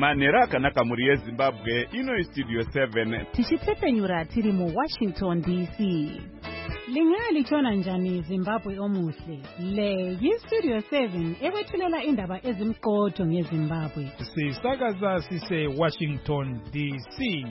manhero akanaka muri yezimbabwe. Ino Studio 7 tichitsepenyura tiri mu Washington DC. Lingalichona njani Zimbabwe omuhle? Le yi-Studio 7 ekwethulela indaba ezimqotho ngeZimbabwe. Sisakaza sise Washington DC.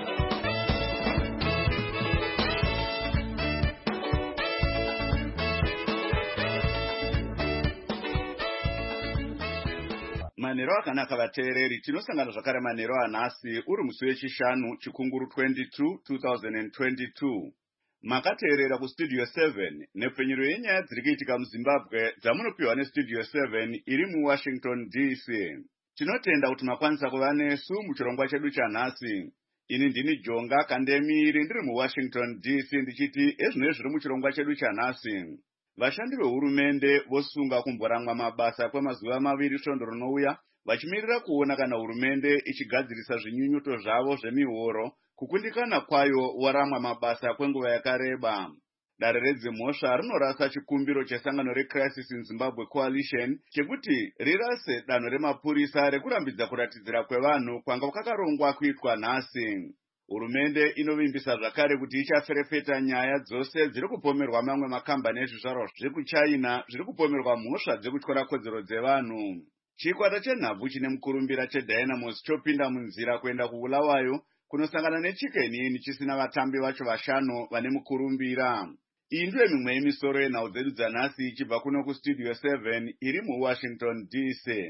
manhero akanaka vateereri. Tinosangana zvakare manhero anhasi uri musi wechishanu chikunguru 22 2022. Makateerera kuStudio 7 nepfenyuro yenyaya dziri kuitika muZimbabwe dzamunopiwa neStudio 7 iri muWashington DC. Tinotenda kuti makwanisa kuva nesu muchirongwa chedu chanhasi. Ini ndini Jonga Kandemiri ndiri muWashington DC ndichiti ezvinoi zviri muchirongwa chedu chanhasi. Vashandi vehurumende vosunga kumboramwa mabasa kwemazuva maviri svondo rinouya vachimirira kuona kana hurumende ichigadzirisa zvinyunyuto zvavo zvemihoro kukundikana kwayo waramwa mabasa kwenguva yakareba. Dare redzimhosva rinorasa chikumbiro chesangano reCrisis in Zimbabwe Coalition chekuti rirase danho remapurisa rekurambidza kuratidzira kwevanhu kwanga kwakarongwa kuitwa nhasi. Hurumende inovimbisa zvakare kuti ichaferefeta nyaya dzose dziri kupomerwa mamwe makambani ezvizvarwa zvekuChina zviri kupomerwa mhosva dzekutyora kodzero dzevanhu. Chikwata chenhabvu chine mukurumbira cheDynamos chopinda munzira kuenda kuBulawayo kunosangana neChicken Inn chisina vatambi vacho vashanu vane mukurumbira. Iyi ndiyo mimwe yemisoro yenhau dzedu dzanhasi ichibva kuno kuStudio 7 iri muWashington DC.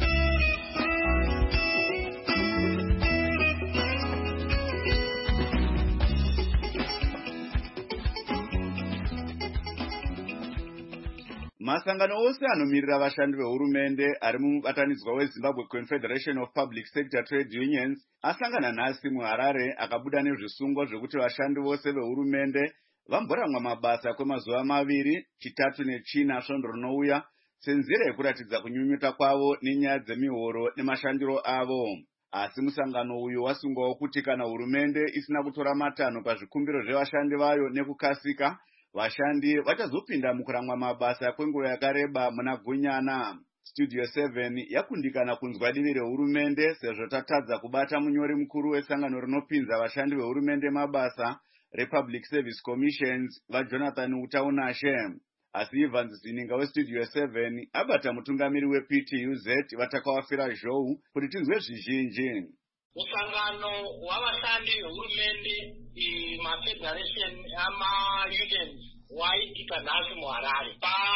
Masangano ose anomirira vashandi vehurumende ari mubatanidzwa weZimbabwe Confederation of Public Sector Trade Unions asangana nhasi muHarare akabuda nezvisungo zvekuti vashandi vose vehurumende vamboramwa mabasa kwemazuva maviri, chitatu nechina svondo rinouya senzira yekuratidza kunyunyuta kwavo nenyaya dzemihoro nemashandiro avo. Asi musangano uyu wasungwawo kuti kana hurumende isina kutora matanho pazvikumbiro zvevashandi vayo nekukasika, vashandi vachazopinda mukuramwa mabasa kwenguva yakareba muna gunyana. Studio 7 yakundikana kunzwa divi rehurumende sezvo tatadza kubata munyori mukuru wesangano rinopinza vashandi vehurumende mabasa Republic Service Commissions vaJonathan Utaunashe. Asi Evans Zininga weStudio 7 abata mutungamiri wePTUZ vatakawafira zhou kuti tinzwe zvizhinji. Musangano wavashandi vehurumende mafederation ama-unions waitika nhasi muHarare.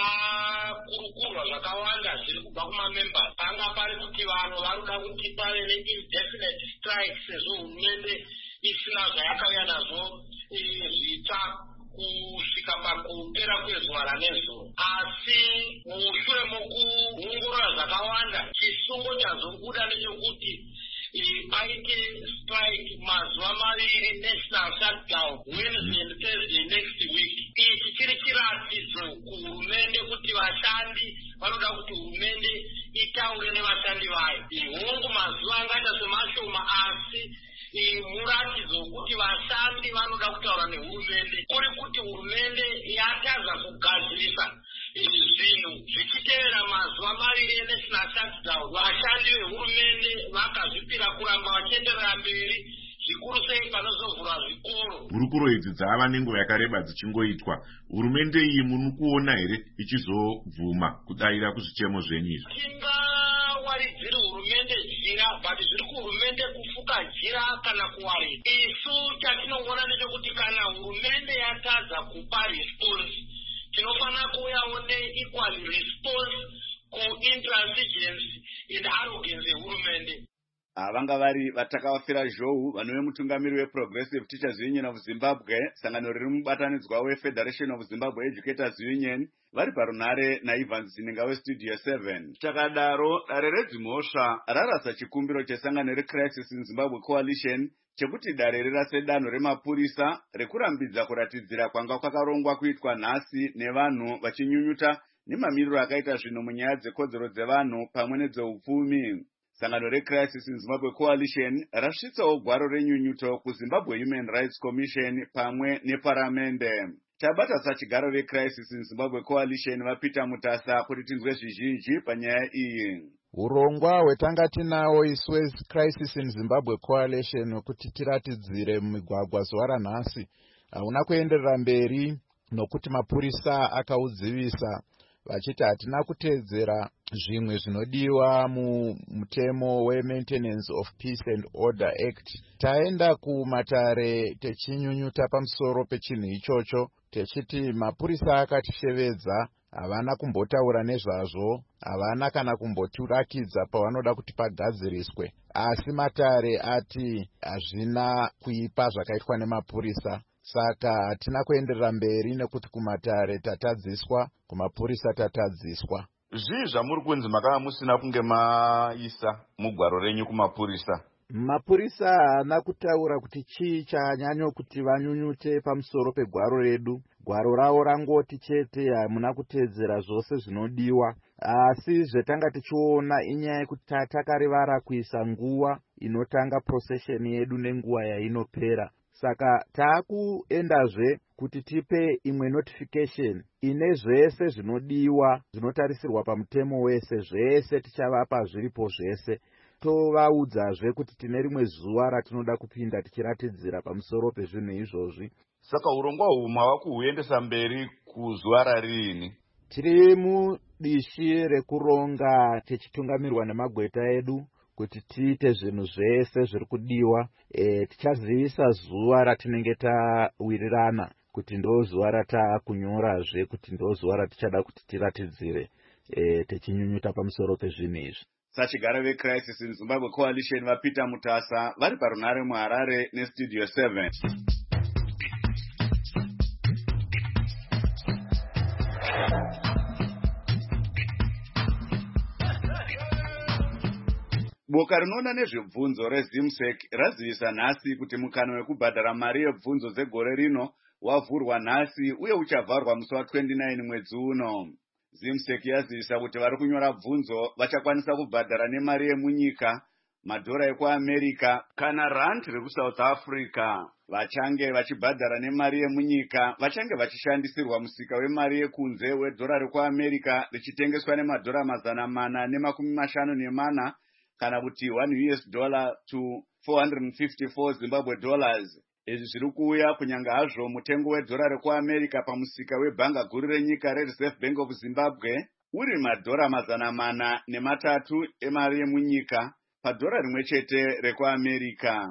Pakurukurwa zvakawanda zviri kubva kumamembers. Panga pari kuti vanhu varuda kuti pave ne-indefinite strike sezvo hurumende isina zvayakauya nazvo zvitsva kusvika pakupera kwezuva ranezuva. Asi mushure mokuongorora zvakawanda, chisungo chazobuda nechekuti paite strike mazuva maviri, national shutdown, Wednesday and Thursday next week. Ichi chiri chiratidzo kuhurumende kuti vashandi vanoda kuti hurumende itaure nevashandi vayo. Hongu mazuva angaita semashoma asi muratidzo kuti vashandi vanoda kutaura nehurumende. Kuri kuti hurumende yatadza kugadzirisa zvinhu zvichitevera mazuva maviri enational shutdown. Vashandi vehurumende vakazvipira kuramba vachienderera mberi, zvikuru sei panozovhurwa zvikoro. Hurukuro idzi dzava nenguva yakareba dzichingoitwa. Hurumende iyi munokuona here ichizobvuma kudayira kuzvichemo zvenyu izvi? Tingawaridziri hurumende jira, but zviri kuhurumende kufuka jira kana kuwarira. Isu chatinongona nechekuti kana hurumende yatadza kupa response, tinofanira kuuyawo ne-equal response ku-intransigence and arrogance yehurumende. Vanga vari vatakawafira zhou vanove mutungamiri weProgressive Teachers Union of Zimbabwe, sangano riri mubatanidzwa weFederation of Zimbabwe Educators Union, vari parunhare naEvans Zininga weStudio 7. Chakadaro, dare redzimhosva rarasa chikumbiro chesangano reCrisis in Zimbabwe Coalition chekuti dare rirase danho remapurisa rekurambidza kuratidzira kwanga kwakarongwa kuitwa nhasi nevanhu vachinyunyuta nemamiriro akaita zvinhu munyaya dzekodzero dzevanhu pamwe nedzeupfumi. Sangano reCrisis in Zimbabwe Coalition rasvitsawo gwaro renyunyuto kuZimbabwe Human Rights Commission pamwe neparamende. Tabata sachigaro veCrisis in Zimbabwe Coalition vaPeter Mutasa kuti tinzwe zvizhinji panyaya iyi. Urongwa hwetanga tinawo isu Crisis in Zimbabwe Coalition wekuti tiratidzire mumigwagwa zuva ranhasi hauna kuenderera mberi nokuti mapurisa akaudzivisa vachiti hatina kuteedzera zvimwe zvinodiwa mumutemo we-Maintenance of Peace and Order Act. Taenda kumatare techinyunyuta pamusoro pechinhu ichocho techiti mapurisa akatishevedza, havana kumbotaura nezvazvo, havana kana kumbotirakidza pavanoda kuti pagadziriswe, asi matare ati hazvina kuipa zvakaitwa nemapurisa. Saka hatina kuenderera mberi nekuti kumatare tatadziswa, kumapurisa tatadziswa. Zvii zvamuri kunzi makava musina kunge maisa mugwaro renyu kumapurisa? Mapurisa haana kutaura kuti chii chanyanyo kuti vanyunyute pamusoro pegwaro redu. Gwaro ravo rangoti chete hamuna kuteedzera zvose zvinodiwa, asi zvetanga tichiona inyaya yekuti takarivara kuisa nguva inotanga procession yedu nenguva yainopera. Saka taakuendazve kuti tipe imwe notification ine zvese zvinodiwa zvinotarisirwa pamutemo wese, zvese tichavapa zviripo zvese. Tovaudzazve kuti tine rimwe zuva ratinoda kupinda tichiratidzira pamusoro pezvinhu izvozvi. Saka urongwa uhu mava kuhuendesa mberi kuzuva rarini? Tiri mudishi rekuronga tichitungamirwa nemagweta edu kuti tiite zvinhu zvese zviri kudiwa. Tichazivisa zuva ratinenge tawirirana kuti ndo zuva ratakunyorazve kuti ndo zuva ratichada kuti tiratidzire tichinyunyuta pamusoro pezvinhu izvi. Sachigara veCrisis in Zimbabwe Coalition vaPeter Mutasa vari parunare muHarare neStudio 7. Boka rinoona nezvebvunzo reZimSec razivisa nhasi kuti mukana wekubhadhara mari yebvunzo dzegore rino wavhurwa nhasi uye uchavharwa musi wa29 mwedzi uno. ZimSec yazivisa kuti vari kunyora bvunzo vachakwanisa kubhadhara nemari yemunyika, madhora ekuAmerica kana rand rekuSouth Africa. Vachange vachibhadhara nemari yemunyika vachange vachishandisirwa musika wemari yekunze wedhora rekuAmerica richitengeswa nemadhora 454 kana kuti $1 to 454 Zimbabwe dollars. Izvi zviri kuuya kunyanga hazvo mutengo wedhora rekuAmerica pamusika webhanga guru renyika reReserve Bank of Zimbabwe uri madhora 403 emari yemunyika padhora rimwe chete rekuAmerica.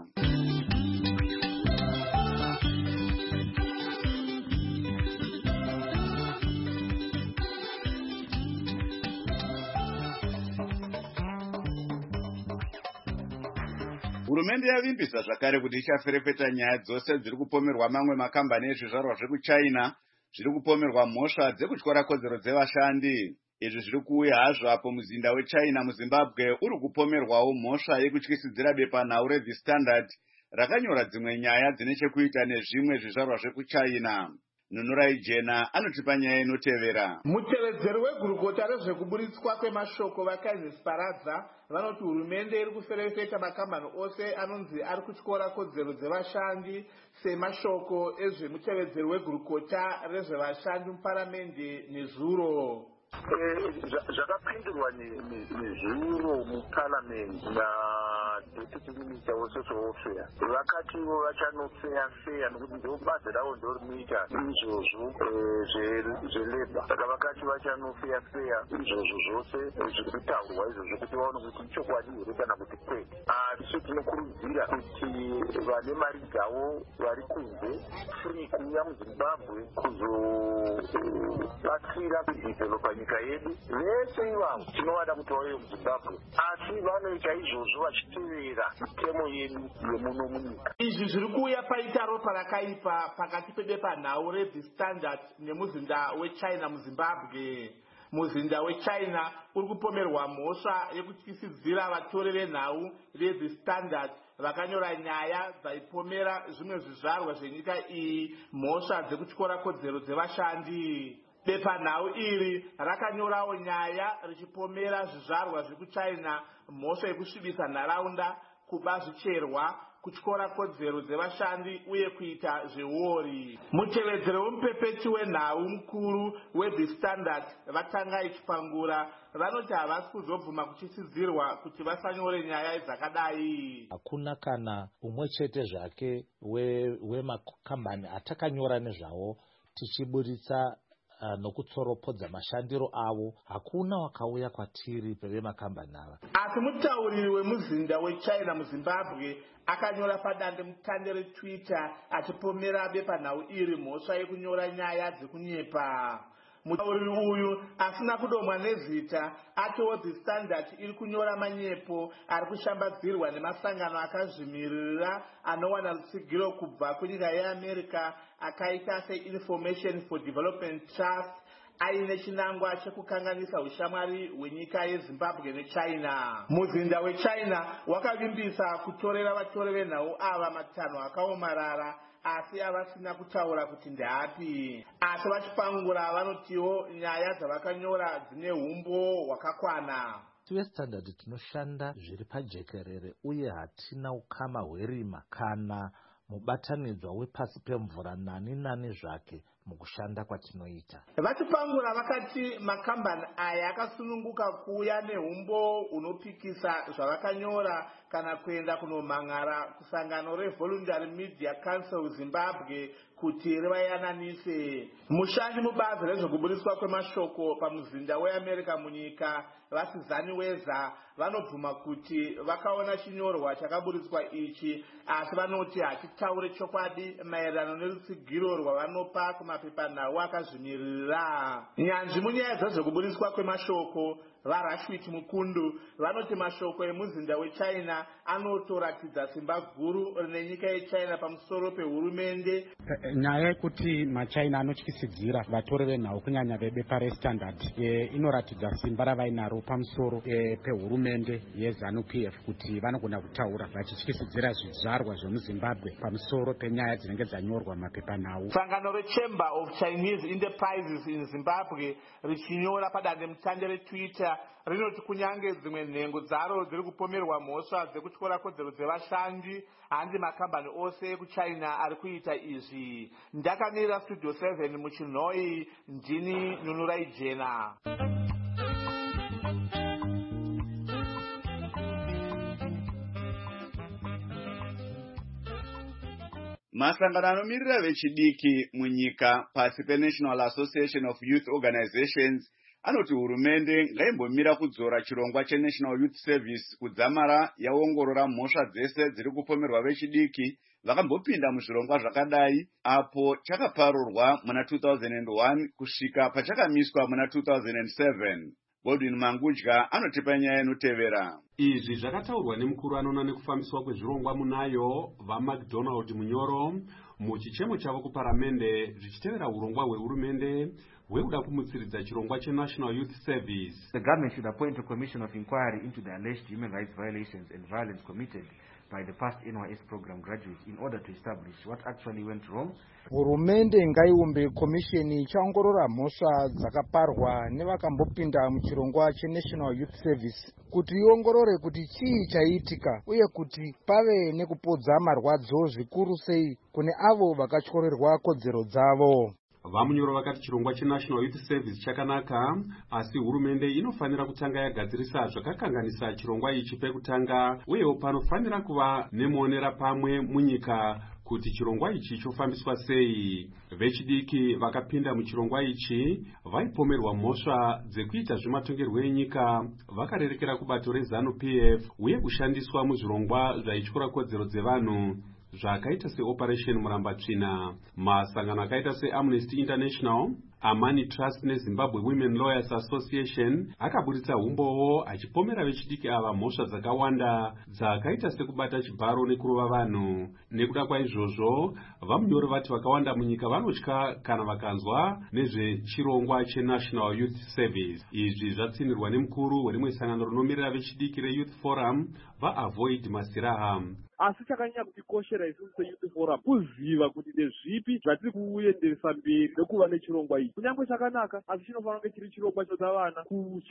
Hurumende yavimbisa zvakare kuti ichaferefeta nyaya dzose dziri kupomerwa mamwe makambani ezvizvarwa zvekuChina zviri kupomerwa mhosva dzekutyora kodzero dzevashandi. Izvi zviri kuuya hazvo apo muzinda weChina muZimbabwe uri kupomerwawo mhosva yekutyisidzira bepanhau reThe Standard rakanyora dzimwe nyaya dzine chekuita nezvimwe zvizvarwa zvekuChina. Nunurai Jena anotipa nyaya inotevera. Mutevedzeri wegurukota rezvekuburitswa kwemashoko vakaizisiparadza vanoti hurumende iri kuferefeta makambani ose anonzi ari kutyora kodzero dzevashandi semashoko ezvemutevedzeri wegurukota rezvevashandi muparamende nezuro. Zvakapindurwa nezuro muparliament naDeputy Minister weSocial Welfare vakatiwo vachanofeya nokuti ndobasa ravo ndorinoita izvozvo zveleba. Saka vakati vachanofeya izvozvo zvose zviri kutaurwa izvozvo kuti vaone kuti ichokwadi here kana kuti kwete. Isu tinokurudzira kuti vane mari dzavo vari kunze free kuuya muZimbabwe kuzobatsira kudevelopa nyika yedu vese ivavo tinovada kuti vauye muZimbabwe asi vanoita izvozvo vachitevera mitemo yedu yemuno munyika. Izvi zviri kuuya paita ropa rakaipa pakati pebepanhau reThe Standard nemuzinda weChina muZimbabwe. Muzinda weChina uri kupomerwa mhosva yekutyisidzira vatori venhau reThe Standard vakanyora nyaya dzaipomera zvimwe zvizvarwa zvenyika iyi mhosva dzekutyora kodzero dzevashandi. Bepanhau iri rakanyorawo nyaya richipomera zvizvarwa zvekuChina mhosva yekusvibisa nharaunda, kuba zvicherwa, kutyora kodzero dzevashandi uye kuita zveori. Mutevedzero womupepeti wenhau mukuru weThe Standard vatanga ichipangura vanoti havasi kuzobvuma kuchisidzirwa kuti vasanyore nyaya dzakadai. Hakuna kana umwe chete zvake wemakambani atakanyora nezvawo tichiburitsa nokutsoropodza mashandiro avo, hakuna wakauya kwatiri pevemakambani ava. Asi mutauriri wemuzinda weChina muZimbabwe akanyora padandemutande reTwitter achipomera bepanhau iri mhosva yekunyora nyaya dzekunyepa. Mutauriri uyu asina kudomwa nezita atiwo The Standard iri kunyora manyepo ari kushambadzirwa nemasangano akazvimirira anowana rutsigiro kubva kunyika yeAmerica akaita seInformation for Development Trust aine chinangwa chekukanganisa ushamwari hwenyika yeZimbabwe neChina. Muzinda weChina wakavimbisa kutorera vatori venhau ava matanho akaomarara asi havasina kutaura kuti ndeapi. Asi vachipangura vanotiwo nyaya dzavakanyora dzine umbo hwakakwana. TheStandard tinoshanda zviri pajekerere uye hatina ukama hwerima kana mubatanidzwa wepasi pemvura nani zvake mukushanda kwatinoita. Vachipangura vakati makambani aya akasununguka kuuya neumbo unopikisa zvavakanyora kana kuenda kunomhangara kusangano reVoluntary Media Council Zimbabwe kuti rivayananise. Mushandi mubazi rezvekuburiswa kwemashoko pamuzinda weAmerica munyika vasizani weza vanobvuma kuti vakaona chinyorwa chakaburiswa ichi asi vanoti hachitaure chokwadi maererano nerutsigiro rwavanopa kumapepanhau akazvimirira. Nyanzvi munyaya dzezvekuburiswa kwemashoko vaRashwit Mukundu vanoti mashoko emuzinda weChina anotoratidza simba guru rine nyika yeChina pamusoro pehurumende. Nyaya yekuti maChina anotyisidzira vatori venhau kunyanya vebepa reStandard inoratidza simba ravainaro pamusoro pehurumende yeZANU-PF kuti vanogona kutaura vachityisidzira zvizvarwa zvemuZimbabwe pamusoro penyaya dzinenge dzanyorwa mapepanhau. Sangano reChamber of Chinese Enterprises in Zimbabwe richinyora padandemutande reTwitter rinoti kunyange dzimwe nhengo dzaro dziri kupomerwa mhosva dzekutyora kodzero dzevashandi handi makambani ose ekuChina ari kuita izvi. Ndakamira Studio 7 muChinhoi, ndini Nunurai Jena. Masangano anomirira vechidiki munyika pasi peNational Association of Youth Organizations anoti hurumende ngaimbomira kudzora chirongwa cheNational Youth Service kudzamara yaongorora mhosva dzese dziri kupomerwa vechidiki vakambopinda muzvirongwa zvakadai apo chakaparurwa muna 2001 kusvika pachakamiswa muna 2007. Godwin Mangudya anotipa nyaya inotevera. Izvi zvakataurwa nemukuru anoona nekufambiswa kwezvirongwa munayo vaMcDonald Munyoro muchichemo chavo kuparamende zvichitevera urongwa hwehurumende hwekuda kumutsiridza chirongwa cheNational Youth Service. The government should appoint a commission of inquiry into the alleged human rights violations and violence committed by the past NYS program graduates in order to establish what actually went wrong. Hurumende ngaiumbe komisheni ichaongorora mhosva dzakaparwa nevakambopinda muchirongwa cheNational Youth Service kuti iongorore kuti chii chaitika uye kuti pave nekupodza marwadzo zvikuru sei kune avo vakatyorerwa kodzero dzavo. Vamunyoro vakati chirongwa cheNational Youth Service chakanaka asi hurumende inofanira kutanga yagadzirisa zvakakanganisa chirongwa ichi pekutanga uyewo panofanira kuva nemuonera pamwe munyika kuti chirongwa ichi chofambiswa sei. Vechidiki vakapinda muchirongwa ichi vaipomerwa mhosva dzekuita zvematongerwo enyika vakarerekera kubato reZANU-PF uye kushandiswa muzvirongwa zvaityora kodzero dzevanhu zvakaita seOperation Murambatsvina. Masangano akaita seAmnesty International, Amani Trust neZimbabwe Women Lawyers Association akaburitsa umbowo achipomera vechidiki ava mhosva dzakawanda dzakaita sekubata chibharo nekurova vanhu. Nekuda kwaizvozvo vamunyoro vati vakawanda munyika vanotya kana vakanzwa nezvechirongwa cheNational Youth Service. Izvi zvatsinirwa nemukuru werimwe sangano rinomirira vechidiki reYouth Forum vaAvoid Masiraha. Asi chakanyanya kutikoshera isusu seYouth Forum kuziva kuti ndezvipi zvatiri kuenderesa mberi nekuva nechirongwa ichi. sei kunyange chakanaka asi chinofanira kunge chiri chirongwa chodza vana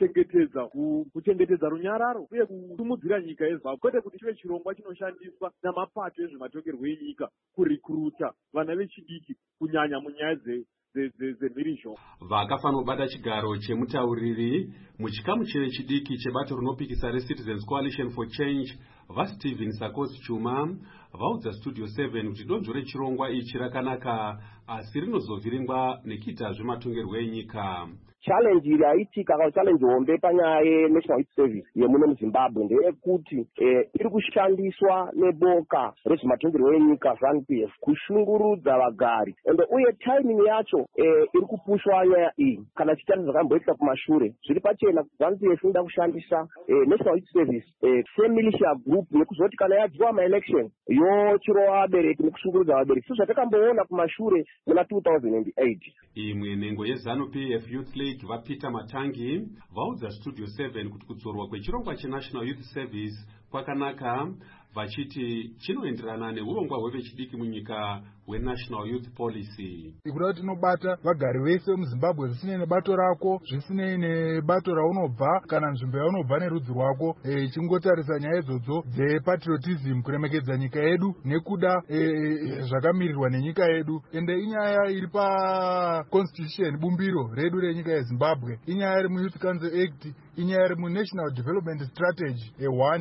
kuchengetedza runyararo uye kusimudzira nyika yezimbabwe kwete kuti chive chirongwa chinoshandiswa namapato ezvematongerwo enyika kurikuruta vana vechidiki kunyanya munyaya dzemhirizhonga. vakafanira kubata chigaro chemutauriri muchikamu chechidiki chebato rinopikisa reCitizens Coalition for Change vaStephen Sakosi Chuma vaudza Studio 7 kuti donzvo rechirongwa ichi rakanaka asi rinozovhiringwa nekuita zvematongerwo enyika. challenge iri aitika kana challenge hombe panyaya yeNational Youth Service yemuno muZimbabwe ndeyekuti iri kushandiswa neboka rezvematongerwo enyika ZANU-PF kushungurudza vagari ende uye timing yacho iri kupushwa nyaya iyi kana chitarisa zvakamboitika kumashure zviri pachena ZANU-PF inoda kushandisa National Youth Service semilitia group yekuzoti kana yadziwa maelection yochirova vabereki nekushungurudza vabereki sezvatakamboona kumashure muna 2008. imwe nhengo yeZANU-PF Youth League vaPeter Matangi vaudza Studio 7 kuti kudzorwa kwechirongwa cheNational Youth Service kwakanaka vachiti chinoenderana neurongwa hwevechidiki munyika hweNational Youth Policy. Ikuda kuti tinobata vagari vese muZimbabwe zvisinei nebato rako, zvisinei nebato raunobva kana nzvimbo yaunobva nerudzi rwako, chingotarisa nyaya idzodzo dzepatriotism kuremekedza nyika yedu nekuda zvakamirirwa nenyika yedu. Ende inyaya iri paconstitution bumbiro redu renyika yeZimbabwe, inyaya iri muYouth Council Act, inyaya iri muNational Development Strategy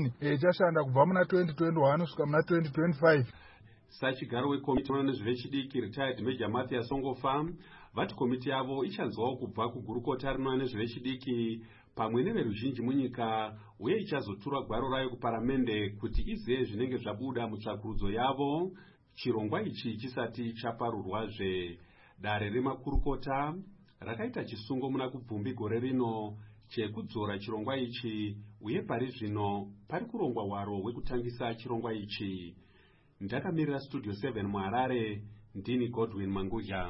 1 chashanda kubva muna 2021 kusvika muna 2025. Sachigaro wekomiti inoona nezvevechidiki retired Major Mathias Songofa vati komiti yavo ichanzwawo kubva kugurukota rinoona nezvevechidiki pamwe neveruzhinji munyika uye ichazotura gwaro rayo kuparamende kuti izive zvinenge zvabuda mutsvakurudzo yavo chirongwa ichi chisati chaparurwazve. Dare remakurukota rakaita chisungo muna kubvumbi gore rino chekudzora chirongwa ichi uye pari zvino pari kurongwa hwaro hwekutangisa chirongwa ichi. Ndakamirira Studio 7 muHarare, ndini Godwin Mangudya.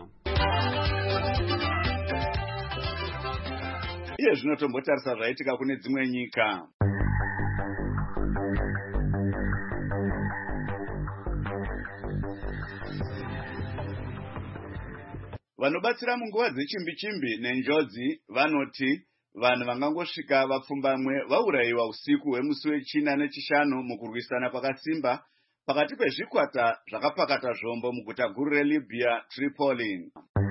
Iye zvinotombotarisa zvaitika kune dzimwe nyika. Vanobatsira munguva dzechimbi-chimbi nenjodzi vanoti vanhu vangangosvika vapfumbamwe vaurayiwa usiku hwemusi wechina nechishanu mukurwisana kwakasimba pakati pezvikwata zvakapakata zvombo muguta guru reLibya Tripoli.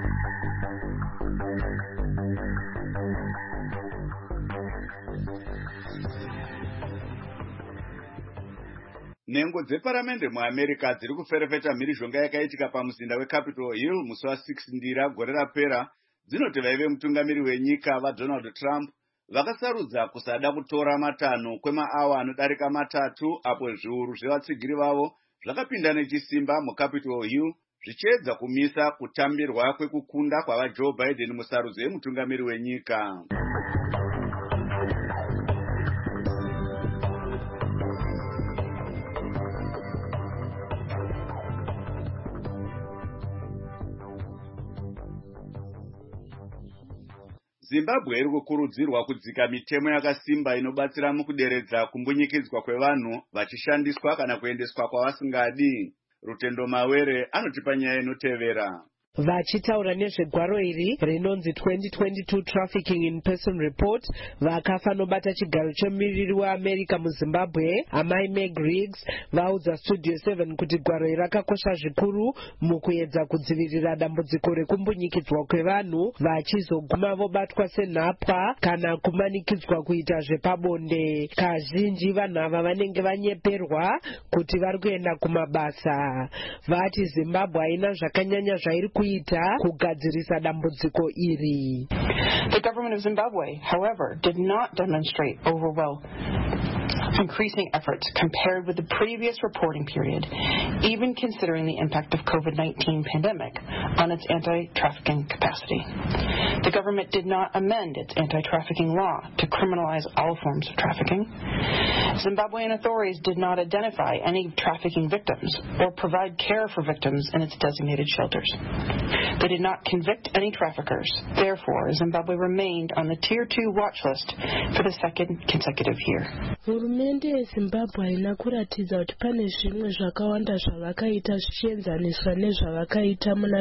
Nhengo dzeparamende muAmerica dziri kuferefeta mhirizhonga yakaitika pamuzinda weCapitol Hill musi wa6 Ndira gore rapera dzinoti vaive mutungamiri wenyika vaDonald Trump vakasarudza kusada kutora matanho kwemaawa anodarika matatu apo zviuru zvevatsigiri vavo zvakapinda nechisimba muCapitol Hill zvichiedza kumisa kutambirwa kwekukunda kwavaJoe Biden musarudzo yemutungamiri wenyika. Zimbabwe iri kukurudzirwa kudzika mitemo yakasimba inobatsira mukuderedza kumbunyikidzwa kwevanhu vachishandiswa kana kuendeswa kwavasingadi. Rutendo Mawere anotipa nyaya inotevera. Vachitaura nezvegwaro iri rinonzi 2022 Trafficking in Person Report, vakafa nobata chigaro chemumiriri weAmerica muZimbabwe amai Meg Riggs vaudza Studio 7 kuti gwaro iri rakakosha zvikuru mukuedza kudzivirira dambudziko rekumbunyikidzwa kwevanhu vachizoguma vobatwa senhapwa kana kumanikidzwa kuita zvepabonde. Kazhinji vanhu ava vanenge vanyeperwa kuti vari kuenda kumabasa. Vati Zimbabwe haina zvakanyanya zvairi kugadzirisa dambudziko iri. The government of Zimbabwe, however, did not demonstrate increasing efforts compared with the previous reporting period, even considering the impact of COVID-19 pandemic on its anti-trafficking capacity. The government did not amend its anti-trafficking law to criminalize all forms of trafficking. Zimbabwean authorities did not identify any trafficking victims or provide care for victims in its designated shelters. They did not convict any traffickers. Therefore, Zimbabwe remained on the Tier 2 watch list for the second consecutive year. hurumende yezimbabwe haina kuratidza kuti pane zvimwe zvakawanda zvavakaita zvichienzaniswa nezvavakaita muna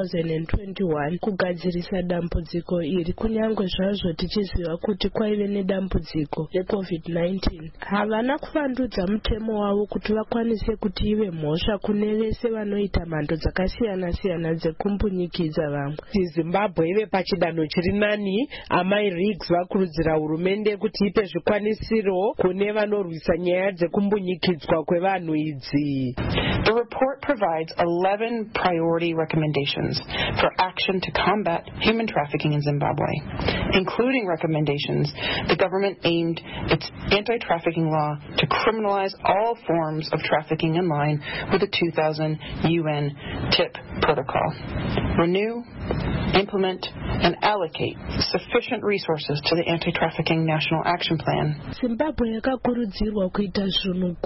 2021 kugadzirisa dambudziko iri, kunyange zvazvo tichiziva kuti kwaive nedambudziko reCovid-19. Havana kuvandudza mutemo wavo kuti vakwanise kuti ive mhosva kune vese vanoita mhando dzakasiyana-siyana dzekumbunyikiza vamwe. Zimbabwe ive pachidanho chiri nani, amai Riggs vakurudzira hurumende kuti ipe zvikwanisiro kune vanorwisa nyaya dzekumbunyikidzwa kwevanhu idzi. The report provides 11 priority recommendations for action to combat human trafficking in Zimbabwe, including recommendations the government aimed its anti-trafficking law to criminalize all forms of trafficking in line with the 2000 UN TIP protocol. Renew, implement, and allocate sufficient resources to the Anti-Trafficking National Action Plan. Zimbabwe yakakurudzirwa kuita zvinhu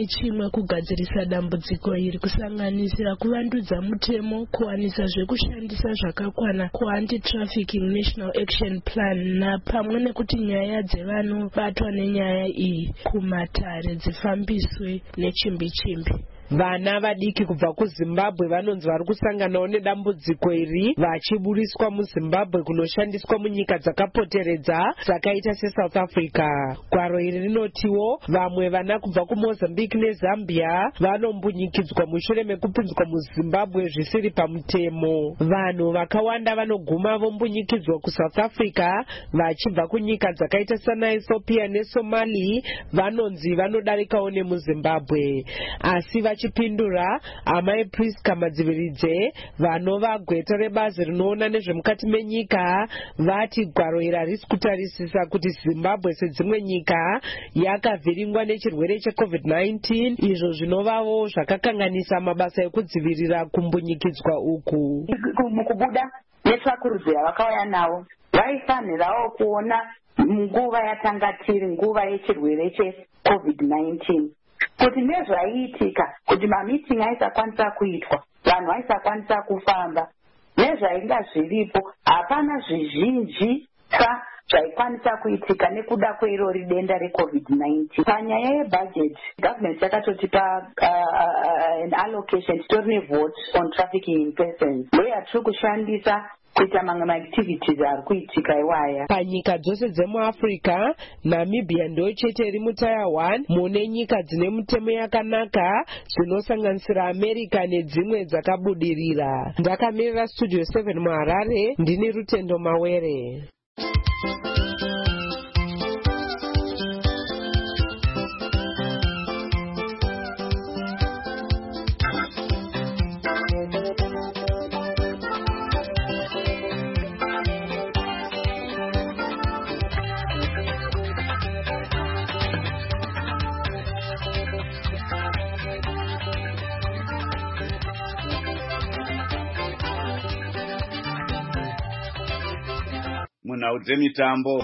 11 kugadzirisa dambudziko iri, kusanganisira kuvandudza mutemo, kuwanisa zvekushandisa zvakakwana ku-Anti-Trafficking National Action Plan, na pamwe nekuti nyaya dzevanobatwa nenyaya iyi kumatare dzifambiswe nechimbi-chimbi. Vana vadiki kubva kuZimbabwe vanonzi vari kusanganawo nedambudziko iri vachiburiswa muZimbabwe kunoshandiswa munyika dzakapoteredza dzakaita seSouth Africa. Gwaro iri rinotiwo vamwe vana kubva kuMozambique neZambia vanombunyikidzwa mushure mekupinzwa muZimbabwe zvisiri pamutemo. Vanhu vakawanda vanoguma vombunyikidzwa kuSouth Africa vachibva kunyika dzakaita sana Ethiopia neSomali vanonzi vanodarikawo nemuZimbabwe. Asi vachipindura, amai Priska Madziviridze vanova gweta rebazi rinoona nezvemukati menyika vati gwaro iri harisi kutarisisa kuti Zimbabwe sedzimwe nyika yakavhiringwa nechirwere cheCovid-19, izvo zvinovavo zvakakanganisa mabasa ekudzivirira kumbunyikidzwa uku. Mukubuda netsvakurudzo yavakauya navo vaifanirawo kuona nguva yatanga tiri nguva yechirwere cheCovid-19 kuti nezvaiitika kuti mamitingi aisakwanisa kuitwa, vanhu vaisakwanisa kufamba, nezvainga zviripo hapana zvizhinji zvaikwanisa kuitika nekuda kweirori denda reCovid-19. Panyaya yebudget, government yakatotipa an allocation, titori nevote on trafficking in persons, ndoyatiri kushandisa kuita mamwe maactivities ari kuitika iwaya. Panyika dzose dzemuAfrica, Namibia ndo chete iri mutaya 1 mune nyika dzine mutemo yakanaka zvinosanganisira America nedzimwe dzakabudirira. Ndakamirira Studio 7 muHarare, ndini Rutendo Mawere. Munhau dzemitambo.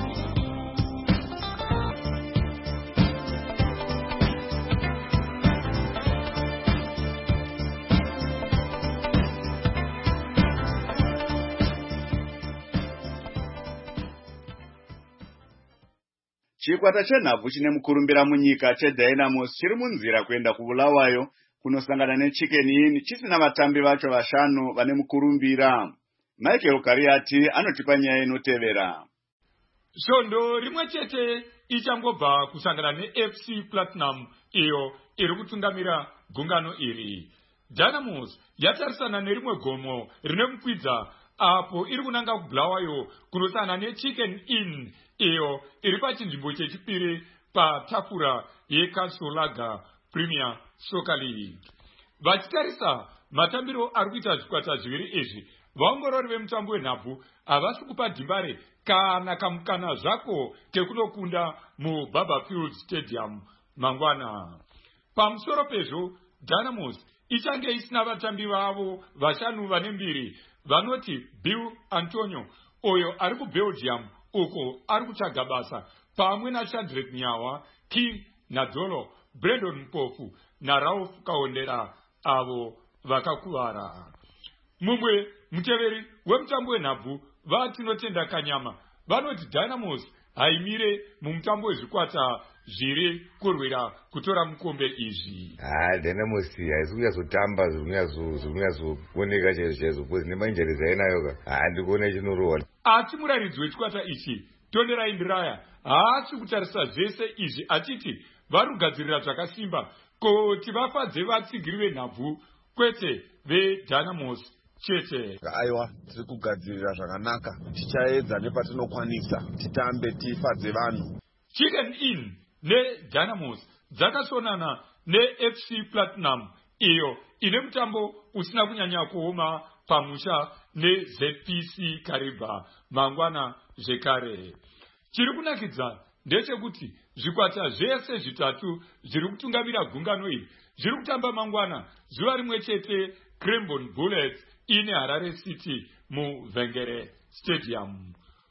Chikwata chenhabvu chine mukurumbira munyika cheDynamos chiri munzira kuenda kuBulawayo kunosangana neChicken Inn chisina vatambi vacho vashanu vane mukurumbira. Michael Kariati anotipa nyaya inotevera. Svondo rimwe chete ichangobva kusangana neFC Platinum iyo iri kutungamira gungano iri. Dynamos yatarisana nerimwe gomo rine mukwidza apo iri kunanga kuBulawayo kunosangana neChicken Inn iyo iri pachinzvimbo chechipiri patafura yeKasolaga Premier Soccer League. Vachitarisa matambiro ari kuita zvikwata zviviri izvi, vaongorori vemutambo wenhabvu havasi kupa Dhimbare kana kamukana zvako kekunokunda muBarberfield Stadium mangwana. Pamusoro pezvo, Dynamos ichange isina vatambi vavo vashanu vane mbiri vanoti Bill Antonio oyo ari kuBelgium uko ari kutsvaga basa pamwe naShadrack Nyawa, King Nadolo, Brandon Mpofu naRalph Kaondera avo vakakuvara. Mumwe muteveri wemutambo wenhabvu vaTinotenda Kanyama vanoti Dynamos haimire mumutambo wezvikwata zviri kurwira kutora mukombe izvi. Dynamus haisi kunyazotamba zvinonyatsooneka chaizvo because nemainjerizi ainayo handikuona chinorohwa. Asi muraridzi wechikwata ichi Tonderai Ndiraya haasi kutarisa zvese izvi achiti vari kugadzirira zvakasimba kuti vafadze vatsigiri venhabvu kwete veDynamos chete. Aiwa, tiri kugadzirira zvakanaka, tichaedza nepatinokwanisa titambe tifadze vanhu. Chicken Inn neDynamos dzakasonana neFC Platinum iyo ine mutambo usina kunyanya kuoma pamusha neZPC Kariba mangwana zvekare. Chiri kunakidza ndechekuti zvikwata zvese zvitatu zviri kutungamira gungano iri zviri kutamba mangwana zuva rimwe chete Cranbourne Bullets ine Harare City muVhengere Stadium.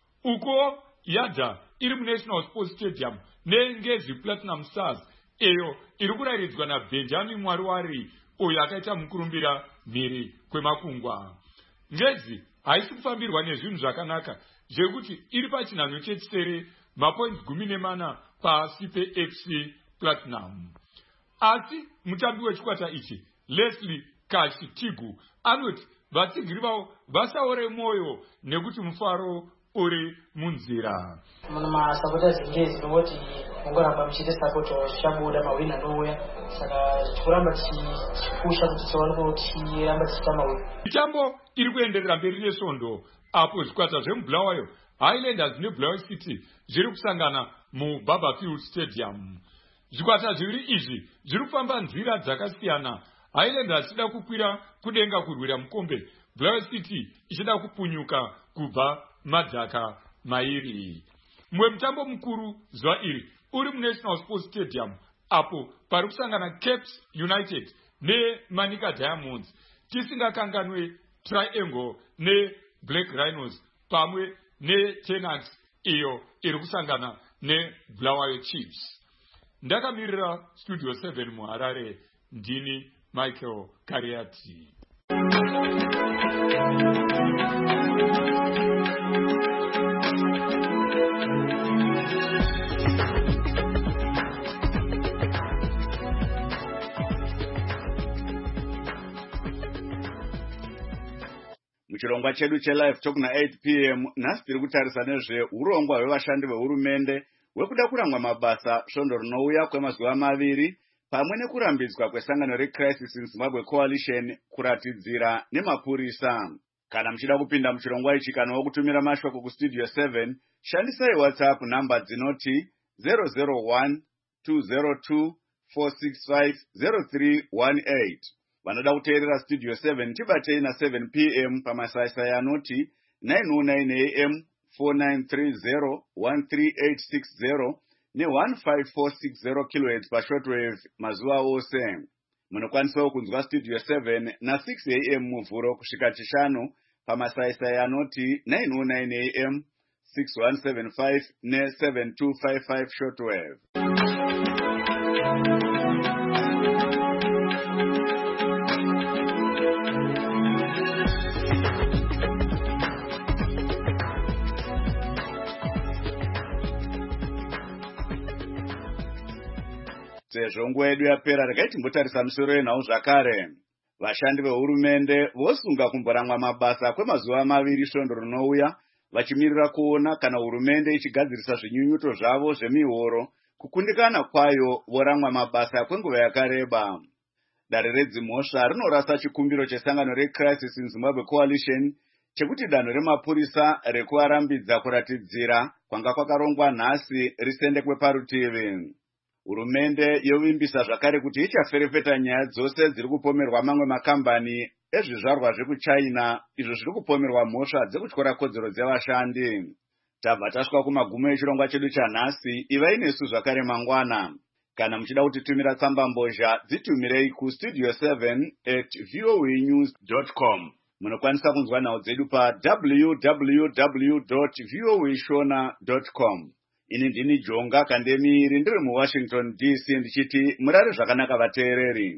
Uko Yadha iri muNational Sports Stadium neNgezi Platinum Stars iyo iri kuraridzwa naBenjamin Mwariwari uyo akaita mukurumbira mhiri kwemakungwa. Ngezi haisi kufambirwa nezvinhu zvakanaka zvekuti iri pachinhanho chechisere mapoints 14 pasi peFC Platinum. Asi mutambi wechikwata ichi Leslie Kashitigu anoti vatsigiri vavo vasaore mwoyo nekuti mufaro uri munzira. Muna masapota zingezi noti mungoramba muchite sapoto zvichabuda mawina nouya saka tikuramba tichipusha kuti tione kuti ramba tichitamba wina. Mitambo iri kuenderera mberi nesvondo apo zvikwata zvemubulawayo Highlanders neBulawayo City zviri kusangana muBarberfield Stadium. Zvikwata zviviri izvi zviri kufamba nzira dzakasiyana, Highlanders ichida kukwira kudenga kurwira mukombe, Bulawayo City ichida kupunyuka kubva madhaka mairi. Mwe mutambo mukuru zuva iri uri muNational Sports Stadium apo pari kusangana Caps United neManica Diamonds, tisingakanganwe Triangle neBlack Rhinos pamwe neTenants iyo iri kusangana neBulawayo Chiefs. Ndakamirira Studio 7 muHarare, ndini Michael Kariati. Muchirongwa chedu chelive talk na 8 p.m. nhasi tiri kutarisa nezveurongwa hwevashandi vehurumende hwekuda kurangwa mabasa svondo rinouya kwemazuva maviri pamwe nekurambidzwa kwesangano reCrisis in Zimbabwe Coalition kuratidzira nemapurisa. Kana muchida kupinda muchirongwa ichi kana wokutumira mashoko kustudio 7, shandisai WhatsApp namba dzinoti 001 202 465 0318. Vanoda kuteerera Studio 7 tibatei na 7 p.m. pamasaisai anoti 909 AM 4930 13860 ne-15460 kHz pashortwave mazuva ose. Munokwanisawo kunzwa Studio 7 na 6 AM muvhuro kusvika chishanu pamasaisai anoti 909 AM 6175 ne-7255 shortwave. Sezvo nguva yedu yapera, regai timbotarisa musoro yenhau zvakare. Vashandi vehurumende vosunga kumboramwa mabasa kwemazuva maviri svondo rinouya, vachimirira kuona kana hurumende ichigadzirisa zvinyunyuto zvavo zvemihoro, kukundikana kwayo voramwa mabasa kwenguva yakareba. Dare redzimhosva rinorasa chikumbiro chesangano reCrisis in Zimbabwe Coalition chekuti danho remapurisa rekuvarambidza kuratidzira kwanga kwakarongwa nhasi risendekwe parutivi. Hurumende yovimbisa zvakare kuti ichaferefeta nyaya dzose dziri kupomerwa mamwe makambani ezvizvarwa zvekuChina izvo zviri kupomerwa mhosva dzekutyora kodzero dzevashandi. Tabva tasvika kumagumo echirongwa chedu chanhasi, ivai nesu zvakare mangwana. Kana muchida kutitumira tsamba mbozha, dzitumirei kustudio 7@voanews.com. Munokwanisa kunzwa nhau dzedu pa www.voashona.com. Ini ndini Jonga Kandemiri, ndiri muWashington DC, ndichiti murare zvakanaka vateereri.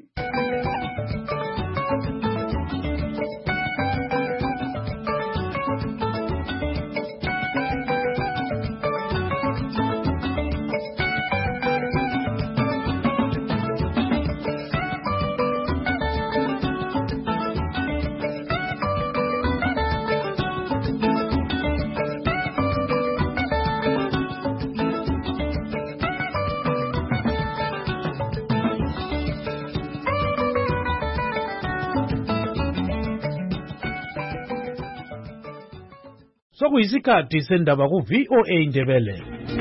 sokuyisikhathi sendaba ku-VOA Indebele.